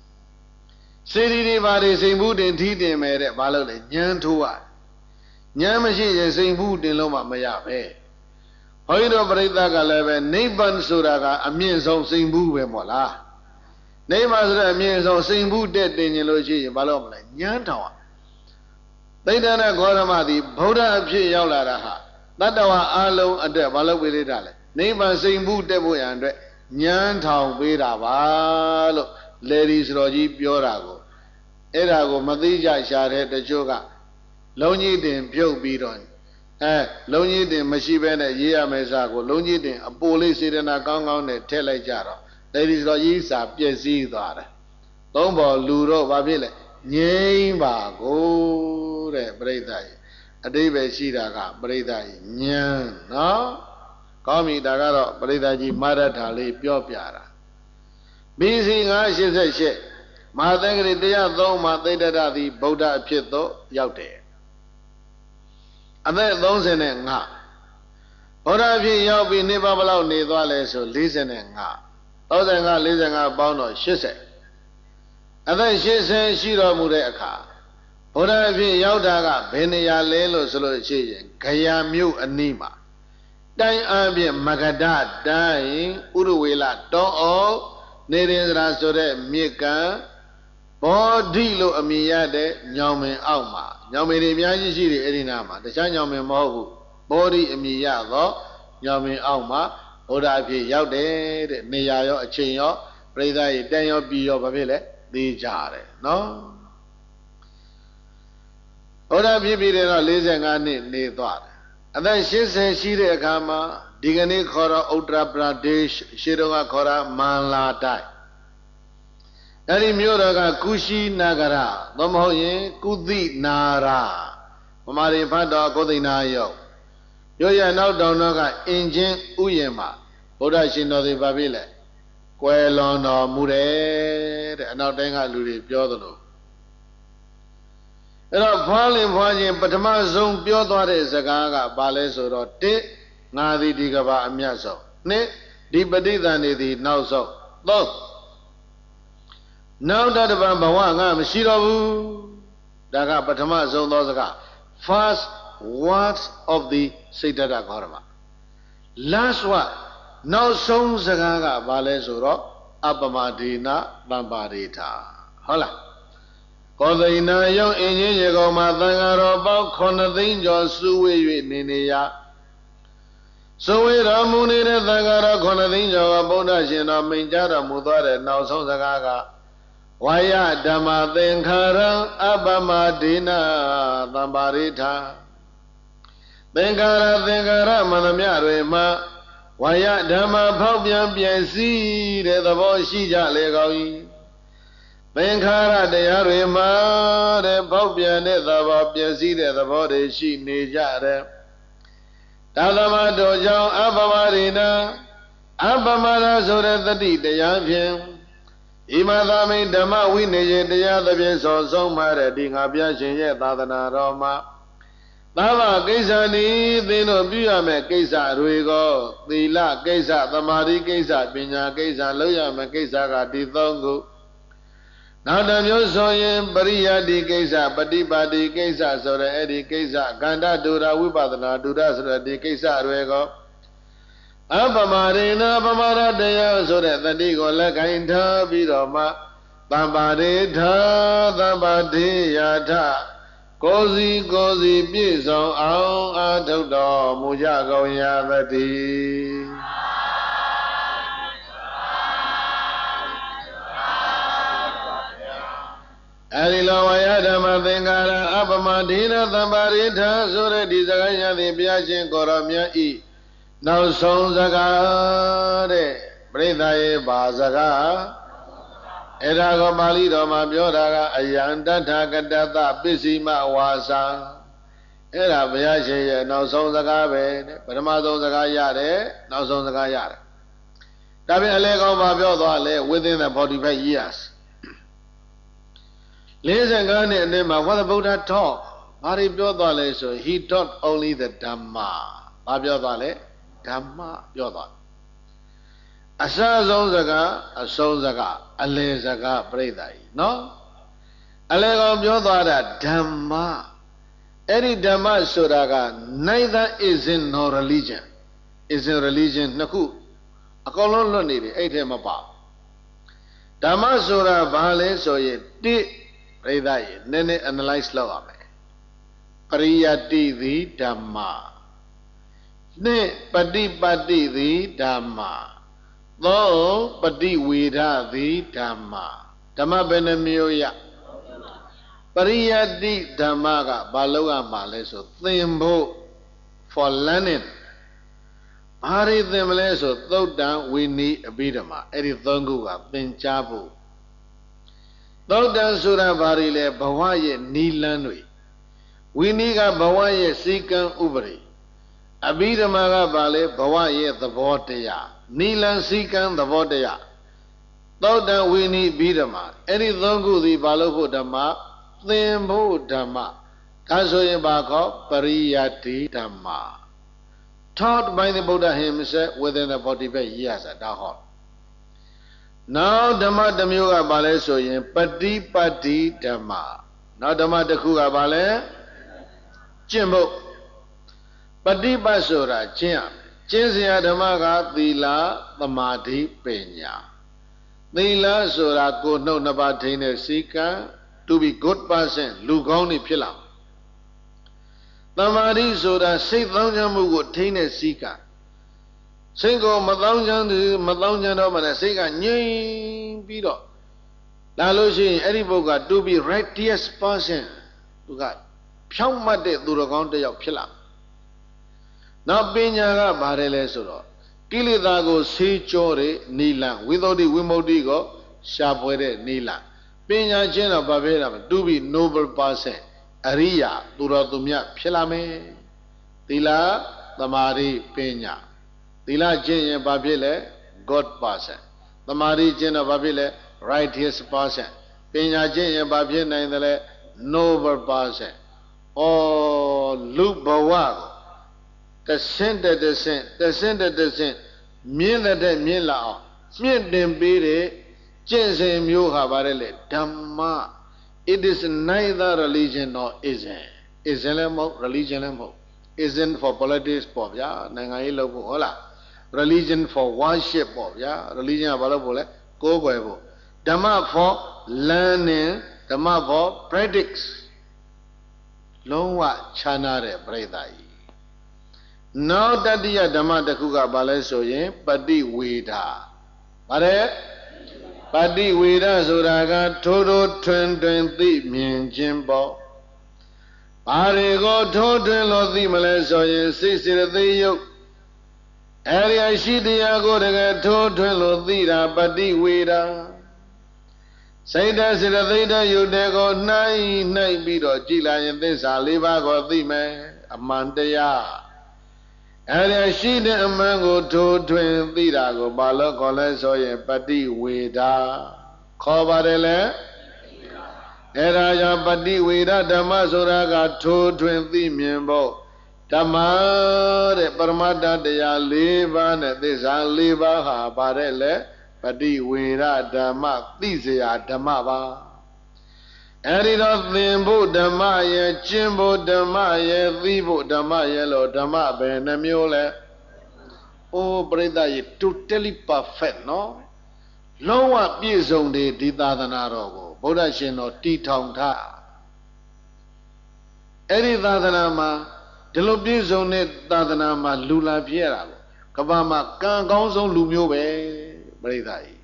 City bodies in wood and tea they made at Balole, Yan to what? Yamashi is in wood in Loma Mayape. Hoido Bretaga Leven, Naban Suraga, a means of Sing Boo Mola. Neighbors a means of Sing Boo dead in Yology, Balom, Yan Tower. They done a Goramadi, Boda P. Yolaraha. That our alo and the Balo with it. Neighbor saying Boo Debo and Yan Town Veda Valo, ladies Rogi Piorago. Erago Madija shall head the Joga. Longy din Pio Bidon. Longy din Machibena Yea Mesago, Longy din a police in a gong on the telejaro. Ladies Rogisa Piesi daughter. Lombo Luro Babile. Yea Bago, Bredai. A day by Shiraga, Bredai, Nyan, no? Call me Dagaro, Bredaji, Maratali, Piopiara. Busy, I should say, Mother, dear though, Mateda, the Boda Pieto, Yaute. And then those in a nga. Boda Pio be never allowed neither so listening nga. Those and nga listening about no, she said. And then she said, Shira Mureka. Boda Pio Yaudaga, Benia Lelo Solo Children, Kaya Mu Anima. Dying ambient Magada dying Uruwela Don Nadians Rasore Mika Bodilo Amiade Yamin Alma Yamin Yaji Erinama the Chan Yamin Mobu Body Amiyago Yamin Alma Oda Pi Yaude Niayo Achinyo Preda Daniel Bio Babile the Jare no Oda Bibi Lizangani Ne thought. And then she says, she de Kama, Digani Kora, Uttar Pradesh, Shironga Kora, Manla Dai. Eri Muraga, Kushi Nagara, Nomoye, Kudi Nara, Mamari Panda, Kodinayo. Yoya now down Naga, Injin Uyema, Odashi no the Babile, Quelono Mure, and now Denga Luri, Piodolo. And a falling watching, but my zone Piotr is a gaga, Bales or Tit, Nadi Digaba Amiaso. Ne, deeper than it now so. Look. Now that about Bawanga, Shirabu, Daga Patama zone Lozaga. First words of the Siddhartha Gautama. Last one. Now song Zagaga, Bales or Apamadina, Bambarita. Hola. Kodina young Indian go Matangaro about Conathin John Suwe Ninia. So we Ramuni Tangara Conathin John Bonashin of Minjara Mudare now Sozagaga. Waya Dama Thinkara Abamadina Bambarita. Thinkara Manamiarema. Waya Dama Popian Piansi, the voice Shija Legoi. Thinkara de Arima, the Popian, the Popian, the body she Nijare. ဒါသမတော်ကြောင့်အပမရိနာအပမရဆိုတဲ့တတိတရားဖြင့်ဣမသာမိဓမ္မဝိနည်းတရားသဖြင့်စောဆုံးမှတဲ့ဒီငါပြရှင်ရဲ့သာသနာတော်မှာသာဝကိစ္စဤသင်တို့ပြုရမယ့်ကိစ္စတွေကိုသီလကိစ္စသမာဓိကိစ္စပညာကိစ္စလုပ်ရမယ့်ကိစ္စကဒီသုံးခုနောက်တစ်မျိုးဆိုရင်ပရိယတ္တိကိစ္စပฏิပါတိကိစ္စဆိုတဲ့အဲ့ဒီကိစ္စကန္တဒုရဝိပဿနာဒုရဆိုတဲ့ဒီကိစ္စတွေကိုအပမရိနာပမရတရားဆိုတဲ့တတိကိုလက်ခိုင်းထားပြီးတော့မှသဗ္ဗရေထသဗ္ဗဒေယထကိုယ်စီပြည့်စုံအောင်အာထုတ်တော်မူကြကုန်ရာသတည်းအဲဒီလိုဝါယဓမ္မသင်္ကာရအပမဒိနသဗ္ဗရေထဆိုတဲ့ဒီစကားရသည်ဘုရားရှင်ကိုရောမြတ်ဤနောက်ဆုံးစကားတဲ့ပြိဿရေဘာစကားအဲ့ဒါကိုပါဠိတော်မှာပြောတာကအယံတထာကတတပစ္စည်းမဝါစာအဲ့ဒါဘုရားရှင်ရဲ့နောက်ဆုံးစကားပဲတဲ့ပထမဆုံးစကားရတယ်နောက်ဆုံးစကားရတယ်ဒါပြင်အလေကောင်းပါပြောသွားလဲ within the 45 years 45နှစ်အတွင်းမှာ what the Buddha taught ဘာတွေပြောသွားလဲဆို he taught only the Dhamma ဘာပြောသွားလဲဓမ္မပြောသွားအစဆုံးစကားအဆုံးစကားအလယ်စကားပြိဿာကြီးနော်အလယ်ကောင်ပြောသွားတာဓမ္မအဲ့ဒီဓမ္မဆိုတာက neither is in nor religion is in religion နှစ်ခုအကုန်လုံးလွတ်နေတယ်အဲ့ထဲမပါဓမ္မဆိုတာဘာလဲဆိုရင်တိပြိဿာကြီးနည်းနည်း analyze လုပ်ရမယ်ပရိယတ္တိသည်ဓမ္မနှစ်ပฏิပတ်တိသည်ဓမ္မသုံးပฏิဝေဒသည်ဓမ္မဓမ္မဘယ်နှမျိုးရပရိယတ္တိဓမ္မကဘာလို့ရမှာလဲဆိုသင်ဖို့ for learning ဘာတွေသင်မလဲဆိုသုတ်တံဝိနည်းအဘိဓမ္မာအဲ့ဒီသုံးခုကသင်ကြားဖို့သုတ်တံဆိုတာဘာတွေလဲဘဝရဲ့နိလန်းတွေဝိနည်းကဘဝရဲ့စည်းကမ်းဥပဒေအဘိဓမ္မာကဘာလဲဘဝရဲ့သဘောတရားနိလန်စည်းကမ်းသဘောတရားသောတံဝိနည်းဘိဓမ္မာအဲ့ဒီသုံးခုသည်ဘာလို့ဖို့ဓမ္မသင်ဖို့ဓမ္မဒါဆိုရင်ဘာခေါ်ပရိယတ္တိဓမ္မာ taught by the Buddha himself within the 45 years ဒါဟောနောက်ဓမ္မတစ်မျိုးကဘာလဲဆိုရင်ပฏิပတ်တိဓမ္မာနောက်ဓမ္မတစ်ခုကဘာလဲကျင့်ဖို့ပฏิပတ်ဆိုတာကျင့်ရမယ်ကျင့်စရာဓမ္မကသီလသမာဓိပညာသီလဆိုတာကိုယ်နှုတ်နှစ်ပါးထိန်းတဲ့စည်းကမ်း to be good person လူကောင်းနေဖြစ်လာသမာဓိဆိုတာစိတ်သောင်းချမ်းမှုကိုထိန်းတဲ့စည်းကမ်းစိတ်ကိုမသောင်းချမ်းတော့မှလည်းစိတ်ကငြိမ်ပြီးတော့လာလို့ရှိရင်အဲ့ဒီပုဂ္ဂိုလ် to be righteous person သူကဖြောင့်မတ်တဲ့သူတော်ကောင်းတစ်ယောက်ဖြစ်လာနောက်ပညာကဘာလဲလဲဆိုတော့ကိလေသာကိုဆေးကြောတဲ့နိလန်ဝိသုဒ္ဓိဝိမု ക്തി ကိုရှာဖွေတဲ့နိလန်ပညာချင်းတော့ဘာဖြစ်လာမလဲ to be noble person အရိယာသူတော်သူမြတ်ဖြစ်လာမယ်သီလသမာဓိပညာသီလကျင့်ရင်ဘာဖြစ်လဲ good person သမာဓိကျင့်တော့ဘာဖြစ်လဲ righteous person ပညာကျင့်ရင်ဘာဖြစ်နိုင်တယ်လဲ noble person ဩလူဘဝကိုတဆင့်မြင့်တဲ့မြင့်လာအောင်မြင့်တင်ပေးတဲ့ကျင့်စဉ်မျိုးဟာပါတယ်လေဓမ္မ it is neither religion nor ism လည်းမဟုတ် religion လည်းမဟုတ် ism for politics ပေါ့ဗျာနိုင်ငံရေးလုပ်ဖို့ဟုတ်လား religion for worship ပေါ့ဗျာ religion ကဘာလို့ပို့လဲကိုးကွယ်ဖို့ဓမ္မ for learning ဓမ္မ for practice လုံးဝခြားနာတဲ့ပြိဿာကြီးနောက်တတိယဓမ္မတစ်ခုကဘာလဲဆိုရင်ပฏิဝေဒဗါတဲ့ပฏิဝေဒဆိုတာကထိုးထွင်းသိမြင်ခြင်းပေါ့ဘာတွေကိုထိုးထွင်းလို့သိမလဲဆိုရင်စိတ်စေတသိက်ယုတ်အဲ့ဒီအရှိတရားကိုတကယ်ထိုးထွင်းလို့သိတာပฏิဝေဒစိတ်ဓာတ်စေတသိက်ယုတ်တဲ့ကိုနှိုင်းပြီးတော့ကြည်လာရင်သစ္စာ၄ပါးကိုသိမယ်အမှန်တရားအဲ့ဒါရှိတဲ့အမှန်ကိုထိုးထွင်းသိတာကိုဘာလို့ခေါ်လဲဆိုရင်ပฏิဝေဒခေါ်ပါတယ်လေအဲ့ဒါကြောင့်ပฏิဝေဒဓမ္မဆိုတာကထိုးထွင်းသိမြင်ဖို့ဓမ္မတဲ့ပရမတ္တတရား၄ပါးနဲ့သစ္စာ၄ပါးဟာပါတယ်လေပฏิဝေဒဓမ္မသိเสียဓမ္မပါအဲ့ဒီတော့သင်ဖို့ဓမ္မရဲ့ကျင့်ဖို့ဓမ္မရဲ့သိဖို့ဓမ္မရဲ့လို့ဓမ္မပဲနှမျိုးလဲအိုးပရိသတ်ရေ totally perfect နော်လုံးဝပြည့်စုံတယ်ဒီသာသနာတော်ကိုဗုဒ္ဓရှင်တော်တည်ထောင်ထားအဲ့ဒီသာသနာမှာဒီလိုပြည့်စုံတဲ့သာသနာမှာလူလာပြည့်ရတာပေါ့ကမ္ဘာမှာကံကောင်းဆုံးလူမျိုးပဲပရိသတ်ကြီး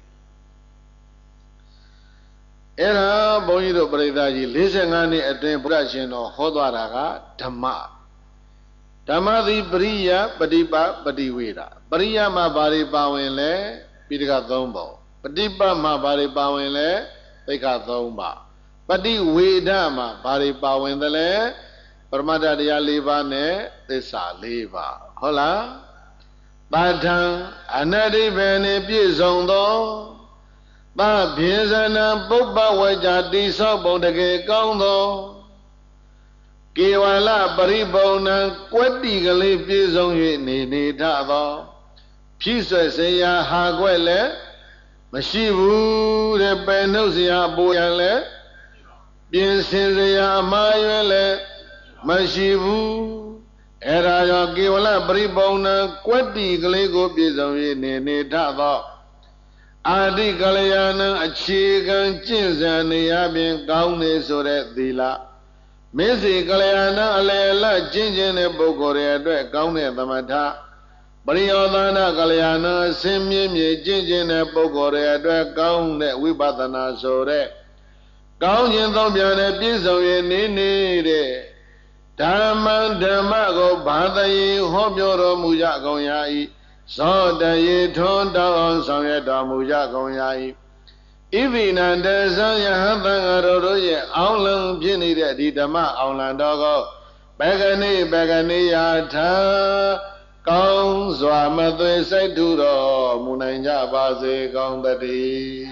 အဲ့ဒါဘုန်းကြီးတို့ပရိသတ်ကြီး45နှစ်အတွင်းဘုရားရှင်တော်ဟောသွားတာကဓမ္မဓမ္မသည်ပရိယပฏิပတ်ပฏิဝေဒပရိယမှာဘာတွေပါဝင်လဲပိဋက3ပုံပฏิပတ်မှာဘာတွေပါဝင်လဲသိက္ခာ3ပါပฏิဝေဒမှာဘာတွေပါဝင်သလဲပရမတ္တတရား၄ပါးနဲ့သစ္စာ၄ပါးဟုတ်လားပါထံအနတ္တိဘေနေပြည့်စုံသောသဗ္ဗေဇနံပုပ္ပဝေကြတိသောပုံတကယ်ကောင်းသောကေဝလပရိပုံဏံကွက်တိကလေးပြည့်စုံ၍နေထသောဖြည့်ဆွဲစရာဟာကွက်လည်းမရှိဘူးတဲ့ပယ်နှုတ်စရာအပေါ်ရလည်းပြင်ဆင်စရာအမှားရွယ်လည်းမရှိဘူးအဲ့ဒါကြောင့်ကေဝလပရိပုံဏံကွက်တိကလေးကိုပြည့်စုံ၍နေထသောအာတိကလျာဏအခြေခံကျင့်စံနေရပြင်ကောင်းနေဆိုတဲ့သီလမေစီကလျာဏအလယ်လကျင့်ခြင်းတဲ့ပုဂ္ဂိုလ်ရဲ့အတွက်ကောင်းတဲ့သမထပရိယောသနာကလျာဏအစင်းမြင့်မြင့်ကျင့်ခြင်းတဲ့ပုဂ္ဂိုလ်ရဲ့အတွက်ကောင်းတဲ့ဝိပဿနာဆိုတဲ့ကောင်းခြင်းသုံးပြန်တဲ့ပြည့်စုံရနေတဲ့ဓမ္မကိုဘာသာရေးဟောပြောတော်မူကြကုန်ရာ၏ဇောတရေထွန်းတောင်းအောင်ဆောင်ရွက်တော်မူကြကုန်ရာ၏ဣဗိနန္တဇံယဟသံဃာတော်တို့ရဲ့အောင်လံဖြစ်နေတဲ့ဒီဓမ္မအောင်လံတော်ကိုပဂနိယာထာကောင်းစွာမသွေစိတ်ထူတော်မူနိုင်ကြပါစေကောင်းသတည်း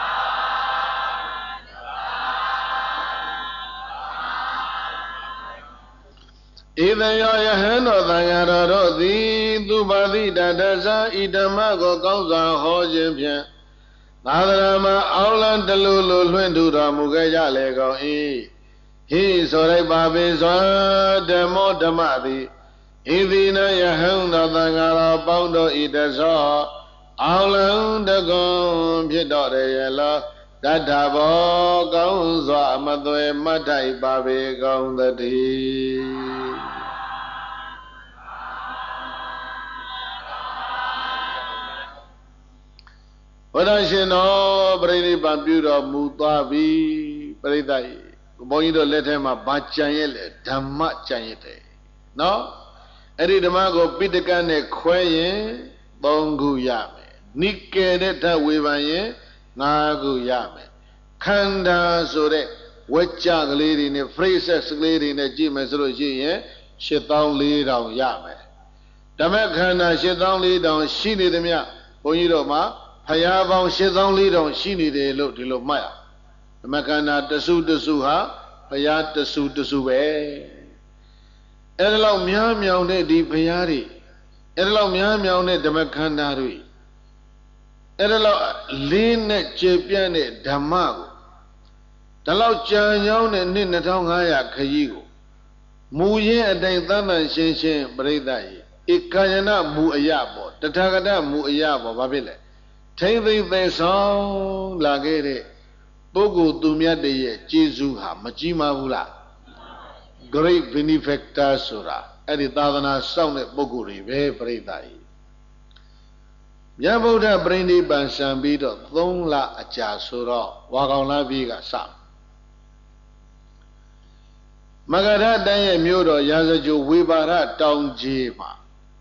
ဣသယောယဟန်တော်သံဃာတော်တို့သည်သူပါတိတတ္တဇာဤဓမ္မကိုကောင်းစွာဟောခြင်းဖြင့်သာသနာမှာအောင်လံတလူလူလွှင့်ထူတော်မူခဲ့ကြလေကုန်၏ဟိဆိုလိုက်ပါပေစွာဓမ္မောဓမ္မသည်ဣတိနယဟန်တော်သံဃာတော်ပေါင်းတို့ဤတသောအောင်လံတကွန်ဖြစ်တော်ရဲ့လောတထဘောကောင်းစွာမသွေမတ်ထိုက်ပါပေကောင်းသတည်းဘုရားရှင်တော်ပြိဋိဘံပြုတော်မူသွားပြီပရိသတ်ဘုန်းကြီးတို့လက်ထဲမှာဗာကြံရဲ့လေဓမ္မကြံရဲ့တယ်နော်အဲ့ဒီဓမ္မကိုပိဋကနဲ့ခွဲရင်3ခုရမယ်နိကေတဲ့ဓာတ်ဝေဖန်ရင်5ခုရမယ်ခန္ဓာဆိုတဲ့ဝကြ္ကြကလေးတွေနဲ့ phrases ကလေးတွေနဲ့ကြည့်မယ်ဆိုလို့ရှိရင်84,000ရမယ်ဓမ္မခန္ဓာ84,000ရှိနေသမျှဘုန်းကြီးတို့မှာဖရာပေါင်း84,000ရှိနေတယ်လို့ဒီလိုမှတ်ရဓမ္မခန္ဓာတစုတစုဟာဖရာတစုတစုပဲအဲ့ဒါလောက်များမြောင်တဲ့ဒီဖရာတွေအဲ့ဒါလောက်များမြောင်တဲ့ဓမ္မခန္ဓာတွေအဲ့ဒါလောက်လေးနဲ့ကျေပြန့်တဲ့ဓမ္မကိုဒါလောက်ကြံကြောင်းတဲ့နှစ်2500ခရီးကိုမူရင်းအတိုင်းသတ်မှန်ရှင်းရှင်းပြိဿရေဧကယနာမူအရာပေါ့တထာဂတမူအရာပေါ့ဘာဖြစ်လဲထိမ့်သိမ့်သိဆောင်လာခဲ့တဲ့ပုဂ္ဂိုလ်သူမြတ်တွေရဲ့ကျေးဇူးဟာမကြီးမားဘူးလား great benefactor ဆိုတာအဲ့ဒီသာသနာစောင့်တဲ့ပုဂ္ဂိုလ်တွေပဲပြိဿရေမြတ်ဗုဒ္ဓပြိဋိဘံရှံပြီးတော့3လအကြာဆိုတော့ဝါကောင်လပြည်ကစမဂရတိုင်းရဲ့မြို့တော်ရာဇဂိုဝေပါရတောင်ကြီးမှာ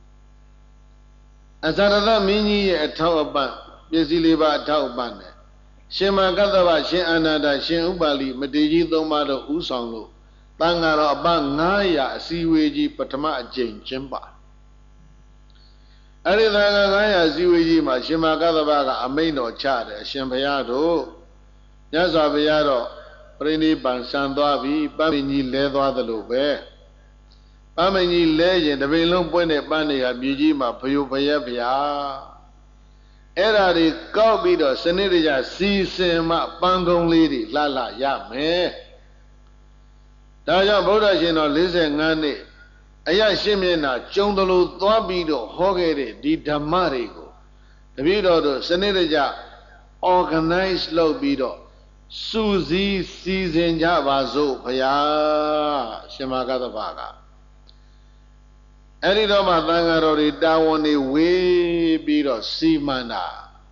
အဇရသမင်းကြီးရဲ့အထောက်အပံ့ပစ္စည်းလေးပါအထောက်အပံ့နဲ့ရှင်မကတ္တဗရှင်အာနန္ဒရှင်ဥပါလိမတေကြီး3ပါးတို့ဥဆောင်လို့တန်ဃာတော်အပန်း900အစည်းအဝေးကြီးပထမအကြိမ်ကျင်းပါအဲ့ဒီသံဃာ900စည်းဝေးကြီးမှာရှင်မကသဗ္ဗကအမိန့်တော်ချတယ်အရှင်ဘုရားတို့မြတ်စွာဘုရားတော့ပြိဋိဘံဆံသွားပြီပန်းမင်းကြီးလဲသွားသလိုပဲပန်းမင်းကြီးလဲရင်တပင်လုံးပွင့်တဲ့ပန်းတွေကမြေကြီးမှာဖယိုဖယက်ဗျာအဲ့ဓာတွေကောက်ပြီးတော့စနစ်တကျစီစဉ်မှပန်းကုံးလေးတွေလှလှရမယ်ဒါကြောင့်ဗုဒ္ဓရှင်တော်45နှစ်အရရှင်းမျက်နှာကျုံတယ်လို့သွားပြီးတော့ဟောခဲ့တဲ့ဒီဓမ္မတွေကိုတပည့်တော်တို့စနစ်တကျ organize လုပ်ပြီးတော့စုစည်းစီစဉ်ကြပါစို့ဘုရားရှင်မကသဗ္ဗကအဲ့ဒီတော့မှသံဃာတော်တွေတာဝန်တွေဝေးပြီးတော့စီမံတာ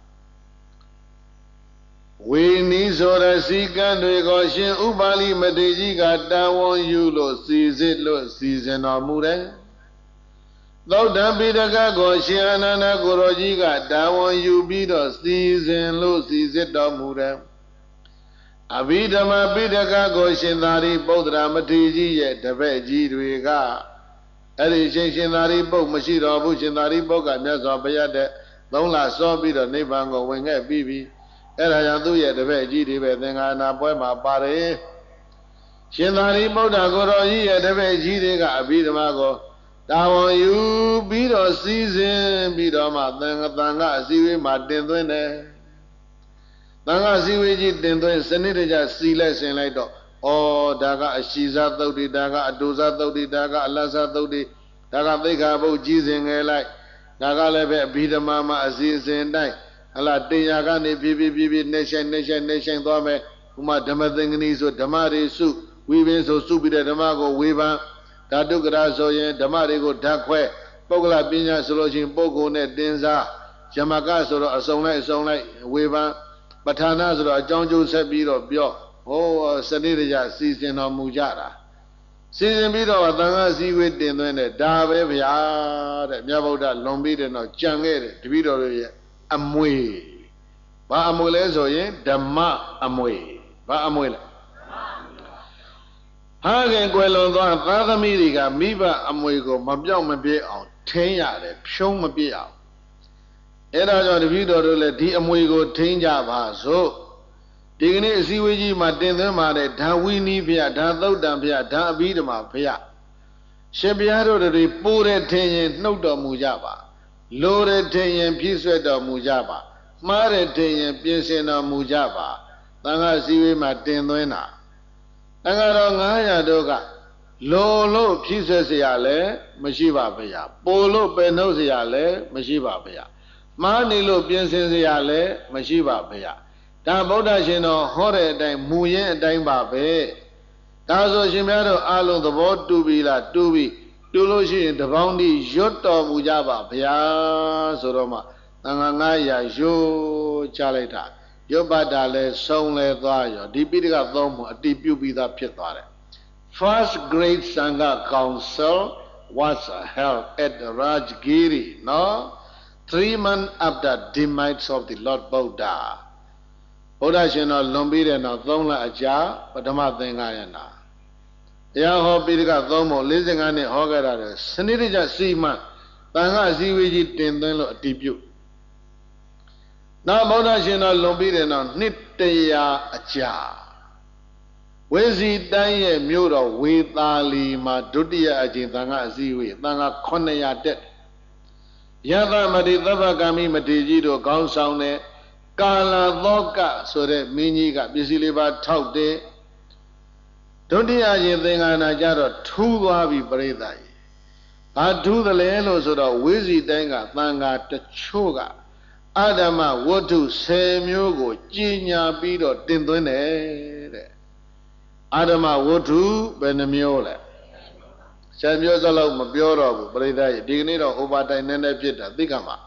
ဝေနီးဆိုရစီကံတွေကိုရှင်ဥပါလိမထေရကြီးကတာဝန်ယူလို့စီစစ်လို့စီစဉ်တော်မူတယ်သုဒ္ဓပိဋကကိုရှင်အနန္ဒကိုရောကြီးကတာဝန်ယူပြီးတော့စီစဉ်လို့စီစစ်တော်မူတယ်အဘိဓမ္မာပိဋကကိုရှင်သာရိပုတ္တရာမထေရကြီးရဲ့တပည့်ကြီးတွေကအဲ့ဒီရှင်သာရိပုတ္တမရှိတော်ဘူးရှင်သာရိပုတ္တကမြတ်စွာဘုရားတဲ့3လစောပြီးတော့နိဗ္ဗာန်ကိုဝင်ခဲ့ပြီးပြီအဲ့ဒါကြောင့်သူ့ရဲ့တပည့်ကြီးတွေပဲသင်္ဃာနာပွဲမှာပါတယ်ရှင်သာရိပုတ္တကိုရောကြီးရဲ့တပည့်ကြီးတွေကအဘိဓမ္မာကိုတာဝန်ယူပြီးတော့စီစဉ်ပြီးတော့မှသံဃာအစည်းအဝေးမှာတင်သွင်းတယ်သံဃာအစည်းအဝေးကြီးတင်သွင်းစနစ်တကျစီလိုက်ဆင်လိုက်တော့ဩဒါကအရှိစားသုတ်တိဒါကအတူစားသုတ်တိဒါကအလတ်စားသုတ်တိဒါကသိက္ခာပုဒ်ကြီးစဉ်ငယ်လိုက်ဒါကလည်းပဲအဘိဓမ္မာမှာအစီအစဉ်တိုင်းဟလာတရားကနေဖြည်းဖြည်းနှိမ့်ဆိုင်သွားမယ်ဥမာဓမ္မသင်္ကနီဆိုဓမ္မတွေစုဝိပင်းဆိုစုပြီးတဲ့ဓမ္မကိုဝေဖန်ဓာတုကရာဆိုရင်ဓမ္မတွေကိုဓာတ်ခွဲပုဂ္ဂလပညာဆိုလို့ရှိရင်ပုဂ္ဂိုလ်နဲ့တင်စားယမကဆိုတော့အစုံလိုက်ဝေဖန်ပဋ္ဌာနာဆိုတော့အကြောင်းကျိုးဆက်ပြီးတော့ပြောဟောစနစ်တကျစီစဉ်တော်မူကြတာစီစဉ်ပြီးတော့သံဃာစည်းဝေးတင်သွင်းတဲ့ဒါပဲဗျာတဲ့မြတ်ဗုဒ္ဓလွန်ပြီးတဲ့နောက်ကြံခဲ့တယ်တပည့်တော်တို့ရဲ့အမွေဘာအမွေလဲဆိုရင်ဓမ္မအမွေဘာအမွေလဲဟာခင်ကွယ်လွန်သွားသာသမီတွေကမိဘအမွေကိုမပြောင်းမပြည့်အောင်ထိန်းရတယ်ဖြုံးမပြည့်အောင်အဲ့ဒါကြောင့်တပည့်တော်တို့လည်းဒီအမွေကိုထိန်းကြပါစို့ဒီကနေ့အစည်းအဝေးကြီးမှာတင်သွင်းပါတဲ့ဓာဝိနီးဖျားဓာသုတ်တံဖျားဓာအဘိဓမ္မာဖျားရှင်ဘုရားတို့တွေပိုးတဲ့ထင်ရင်နှုတ်တော်မူကြပါလိုတဲ့ထင်ရင်ပြည့်စွက်တော်မူကြပါမှားတဲ့ထင်ရင်ပြင်ဆင်တော်မူကြပါသံဃာစည်းဝေးမှာတင်သွင်းတာသံဃာတော်900တို့ကလိုလို့ပြည့်စွက်เสียလဲမရှိပါဗျာပိုလို့ပယ်နှုတ်เสียလဲမရှိပါဗျာမှားနေလို့ပြင်ဆင်เสียလဲမရှိပါဗျာဒါဗုဒ္ဓရှင်တော်ဟောတဲ့အတိုင်းမူရင်းအတိုင်းပါပဲဒါဆိုရှင်များတို့အားလုံးသဘောတူပြီလားတူပြီတူလို့ရှိရင်တပေါင်းဒီရွတ်တော်မူကြပါဗျာဆိုတော့မှသံဃာ900ရွတ်ချလိုက်တာရွတ်ပတ်တာလဲဆုံးလဲသွားရောဒီပိဋကသုံးမှုအတိပြုပြီးသားဖြစ်သွားတယ် First Great Sangha Council was held at Rajgiri no 3 months after demise of the Lord Buddhaဘုရားရှင်တော်လွန်ပြီးတဲ့နောက်3လအကြာပထမသင်္ဃာယနာတရားဟောပိဋကသုံးပုံ45နှစ်ဟောခဲ့တာလေစနစ်တကျစီမံသံဃာအစည်းအဝေးကြီးတင်သွင်းလို့အတည်ပြုနောက်ဘုရားရှင်တော်လွန်ပြီးတဲ့နောက်နှစ်100အကြာဝေစီတိုင်းရဲ့မြို့တော်ဝေသာလီမှာဒုတိယအကြိမ်သံဃာအစည်းအဝေးသံဃာ900တက်ယသမတိသဗ္ဗကာမိမထေရကြီးတို့ခေါင်းဆောင်တဲ့ကာလသောကဆိုတဲ့မင်းကြီးကပစ္စည်းလေးပါထောက်တယ်ဒုတိယရင်သင်္ကနာကြတော့ထူးသွားပြီပြိဿကြီးဘာထူးသလဲလို့ဆိုတော့ဝိဇီတိုင်းကသံဃာတချို့ကအဓမ္မဝတ္ထု10မျိုးကိုကြီးညာပြီးတော့တင်သွင်းတယ်တဲ့အဓမ္မဝတ္ထုဘယ်နှမျိုးလဲ10မျိုးစလုံးမပြောတော့ဘူးပြိဿကြီးဒီကနေ့တော့ဥပါတိုင်နည်းနည်းဖြစ်တာသိကမှာ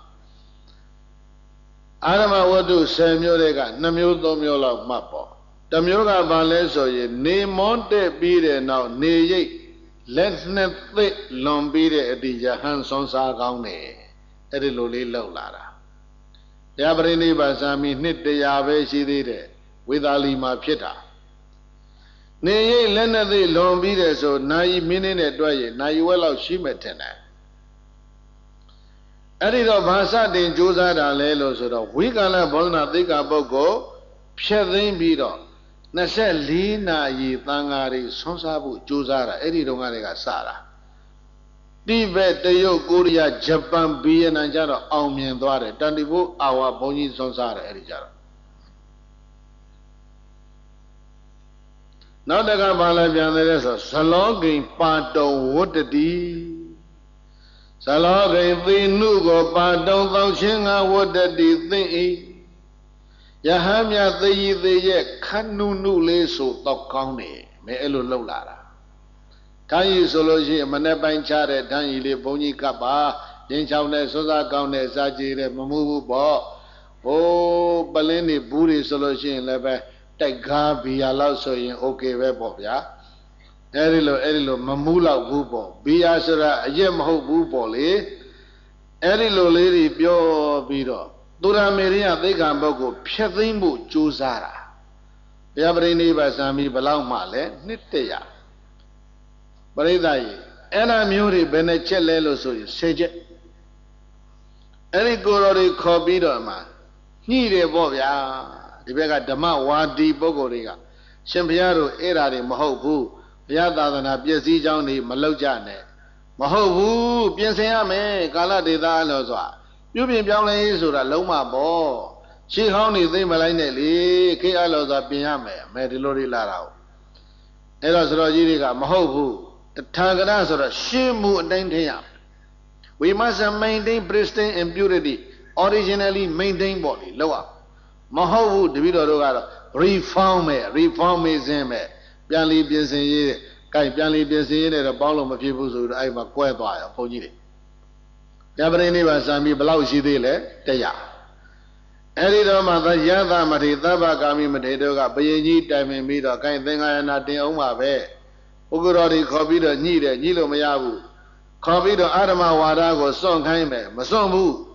အာရမဝတ္ထု10မျိုးတွေက2မျိုး3မျိုးလောက်မှတ်ပေါ့တစ်မျိုးကဘာလဲဆိုရင်နေမောတက်ပြီးတဲ့နောက်နေရိပ်လက်နှစ်သစ်လွန်ပြီးတဲ့အတိယဟန်ဆွန်စားကောင်းတယ်အဲ့ဒီလိုလေးလောက်လာတာတရားပရိနိဗ္ဗာန်စာမီနှစ်100ပဲရှိသေးတယ်ဝေသာလီမှာဖြစ်တာနေရိပ်လက်နှစ်သစ်လွန်ပြီးတဲ့ဆိုနာယီမိနစ်နဲ့တွက်ရင်နာယီဝက်လောက်ရှိမှထင်တယ်အဲ့ဒီတော့ဘာစတင်ကြိုးစားတာလဲလို့ဆိုတော့ဝိကာလဘောဓနာသိက္ခာပုဂ္ဂိုလ်ဖြတ်သိမ်းပြီးတော့24နာရီသံဃာတွေဆွမ်းစားဖို့ကြိုးစားတာအဲ့ဒီတုန်းကတည်းကစတာတိဘက်တရုတ်ကိုရီးယားဂျပန်ဗီယက်နမ်ကျတော့အောင်မြင်သွားတယ်တန်တီဘိုးအာဝဘုန်းကြီးဆွမ်းစားတယ်အဲ့ဒီကျတော့နောက်တကဘာလဲပြန်သေးလဲဆိုဇလောဂိန်ပါတုံဝတ္တတိဇလောဂိန်သေနုကိုပါတုံသောချင်းငါဝတ္တတိသိ၏ယဟမြသေယိသေးရဲ့ခန္နုနုလေးဆိုတော့ကောင်းတယ်မဲအဲ့လိုလှုပ်လာတာဓာန်ရီဆိုလို့ရှိရင်မနေ့ပိုင်းချတဲ့ဓာန်ရီလေးဘုန်းကြီးကပ်ပါရင်းချောင်းနဲ့စွစားကောင်းတဲ့စားကြည့်တဲ့မမှုဘူးပေါ့ဟိုးပလင်းတွေဘူးတွေဆိုလို့ရှိရင်လည်းပဲတိုက်ကားဘီယာလောက်ဆိုရင်โอเคပဲပေါ့ဗျာအဲ့ဒီလိုမမှုလောက်ဘူးပေါ့ဘီယာဆိုတာအရက်မဟုတ်ဘူးပေါ့လေအဲ့ဒီလိုလေးတွေပြောပြီးတော့သူရမေရိယသိက္ခာပုဂ္ဂိုလ်ဖြတ်သိမ်းဖို့ကြိုးစားတာဘုရားပရိနိဗ္ဗာန်စံပြီးဘယ်လောက်မှလဲနှစ်တရာပရိသတ်ကြီးအဲ့ဒါမျိုးတွေဘယ်နဲ့ချက်လဲလို့ဆိုရင်10ချက်အဲ့ဒီကိုယ်တော်တွေခေါ်ပြီးတော့မှညှိတယ်ပေါ့ဗျာဒီဘက်ကဓမ္မဝါဒီပုဂ္ဂိုလ်တွေကရှင်ဘုရားတို့အဲ့ဓာတွေမဟုတ်ဘူးဘုရားသာသနာပြည့်စည်ကြောင်းတွေမလောက်ကြနဲ့မဟုတ်ဘူးပြင်ဆင်ရမယ်ကာလဒေသလို့ဆိုတာပြုပြင်ပြောင်းလဲရေးဆိုတာလုံးဝပေါ့ရှေးဟောင်းနေသိမလိုက်နဲ့လေခေတ်အလောဆိုတာပြင်ရမယ်မဲဒီလိုတွေလာတာဟုတ်အဲ့တော့စတော်ကြီးတွေကမဟုတ်ဘူးတထာဂရဆိုတော့ရှင်းမှုအတိုင်းထင်ရ we must maintain pristine and purity originally maintain ပေါ့လေလောက်အောင်မဟုတ်ဘူးတပည့်တော်တို့ကတော့ reformism ပဲပြန်လီပြင်ဆင်ရေးတဲ့ကိုင်ပြန်လီပြင်ဆင်ရေးတဲ့တော့ပေါင်းလို့မဖြစ်ဘူးဆိုတော့အဲ့မှာကွဲသွားရောဘုန်းကြီးတွေညပရိနိဗ္ဗာန်စံပြီးဘလောက်ရှိသေးလဲ100အဲ့ဒီတော့မှသယသမထေသဗ္ဗကာမိမထေတို့ကဘယင်ကြီးတိုင်ပင်ပြီးတော့ကိုင်သင်္ဃာယနာတင်အောင်ပါပဲဥက္ကရောတွေခေါ်ပြီးတော့ညှိတယ်ညှိလို့မရဘူးခေါ်ပြီးတော့အာဓမ္မဝါဒကိုစွန့်ခိုင်းမယ်မစွန့်ဘူး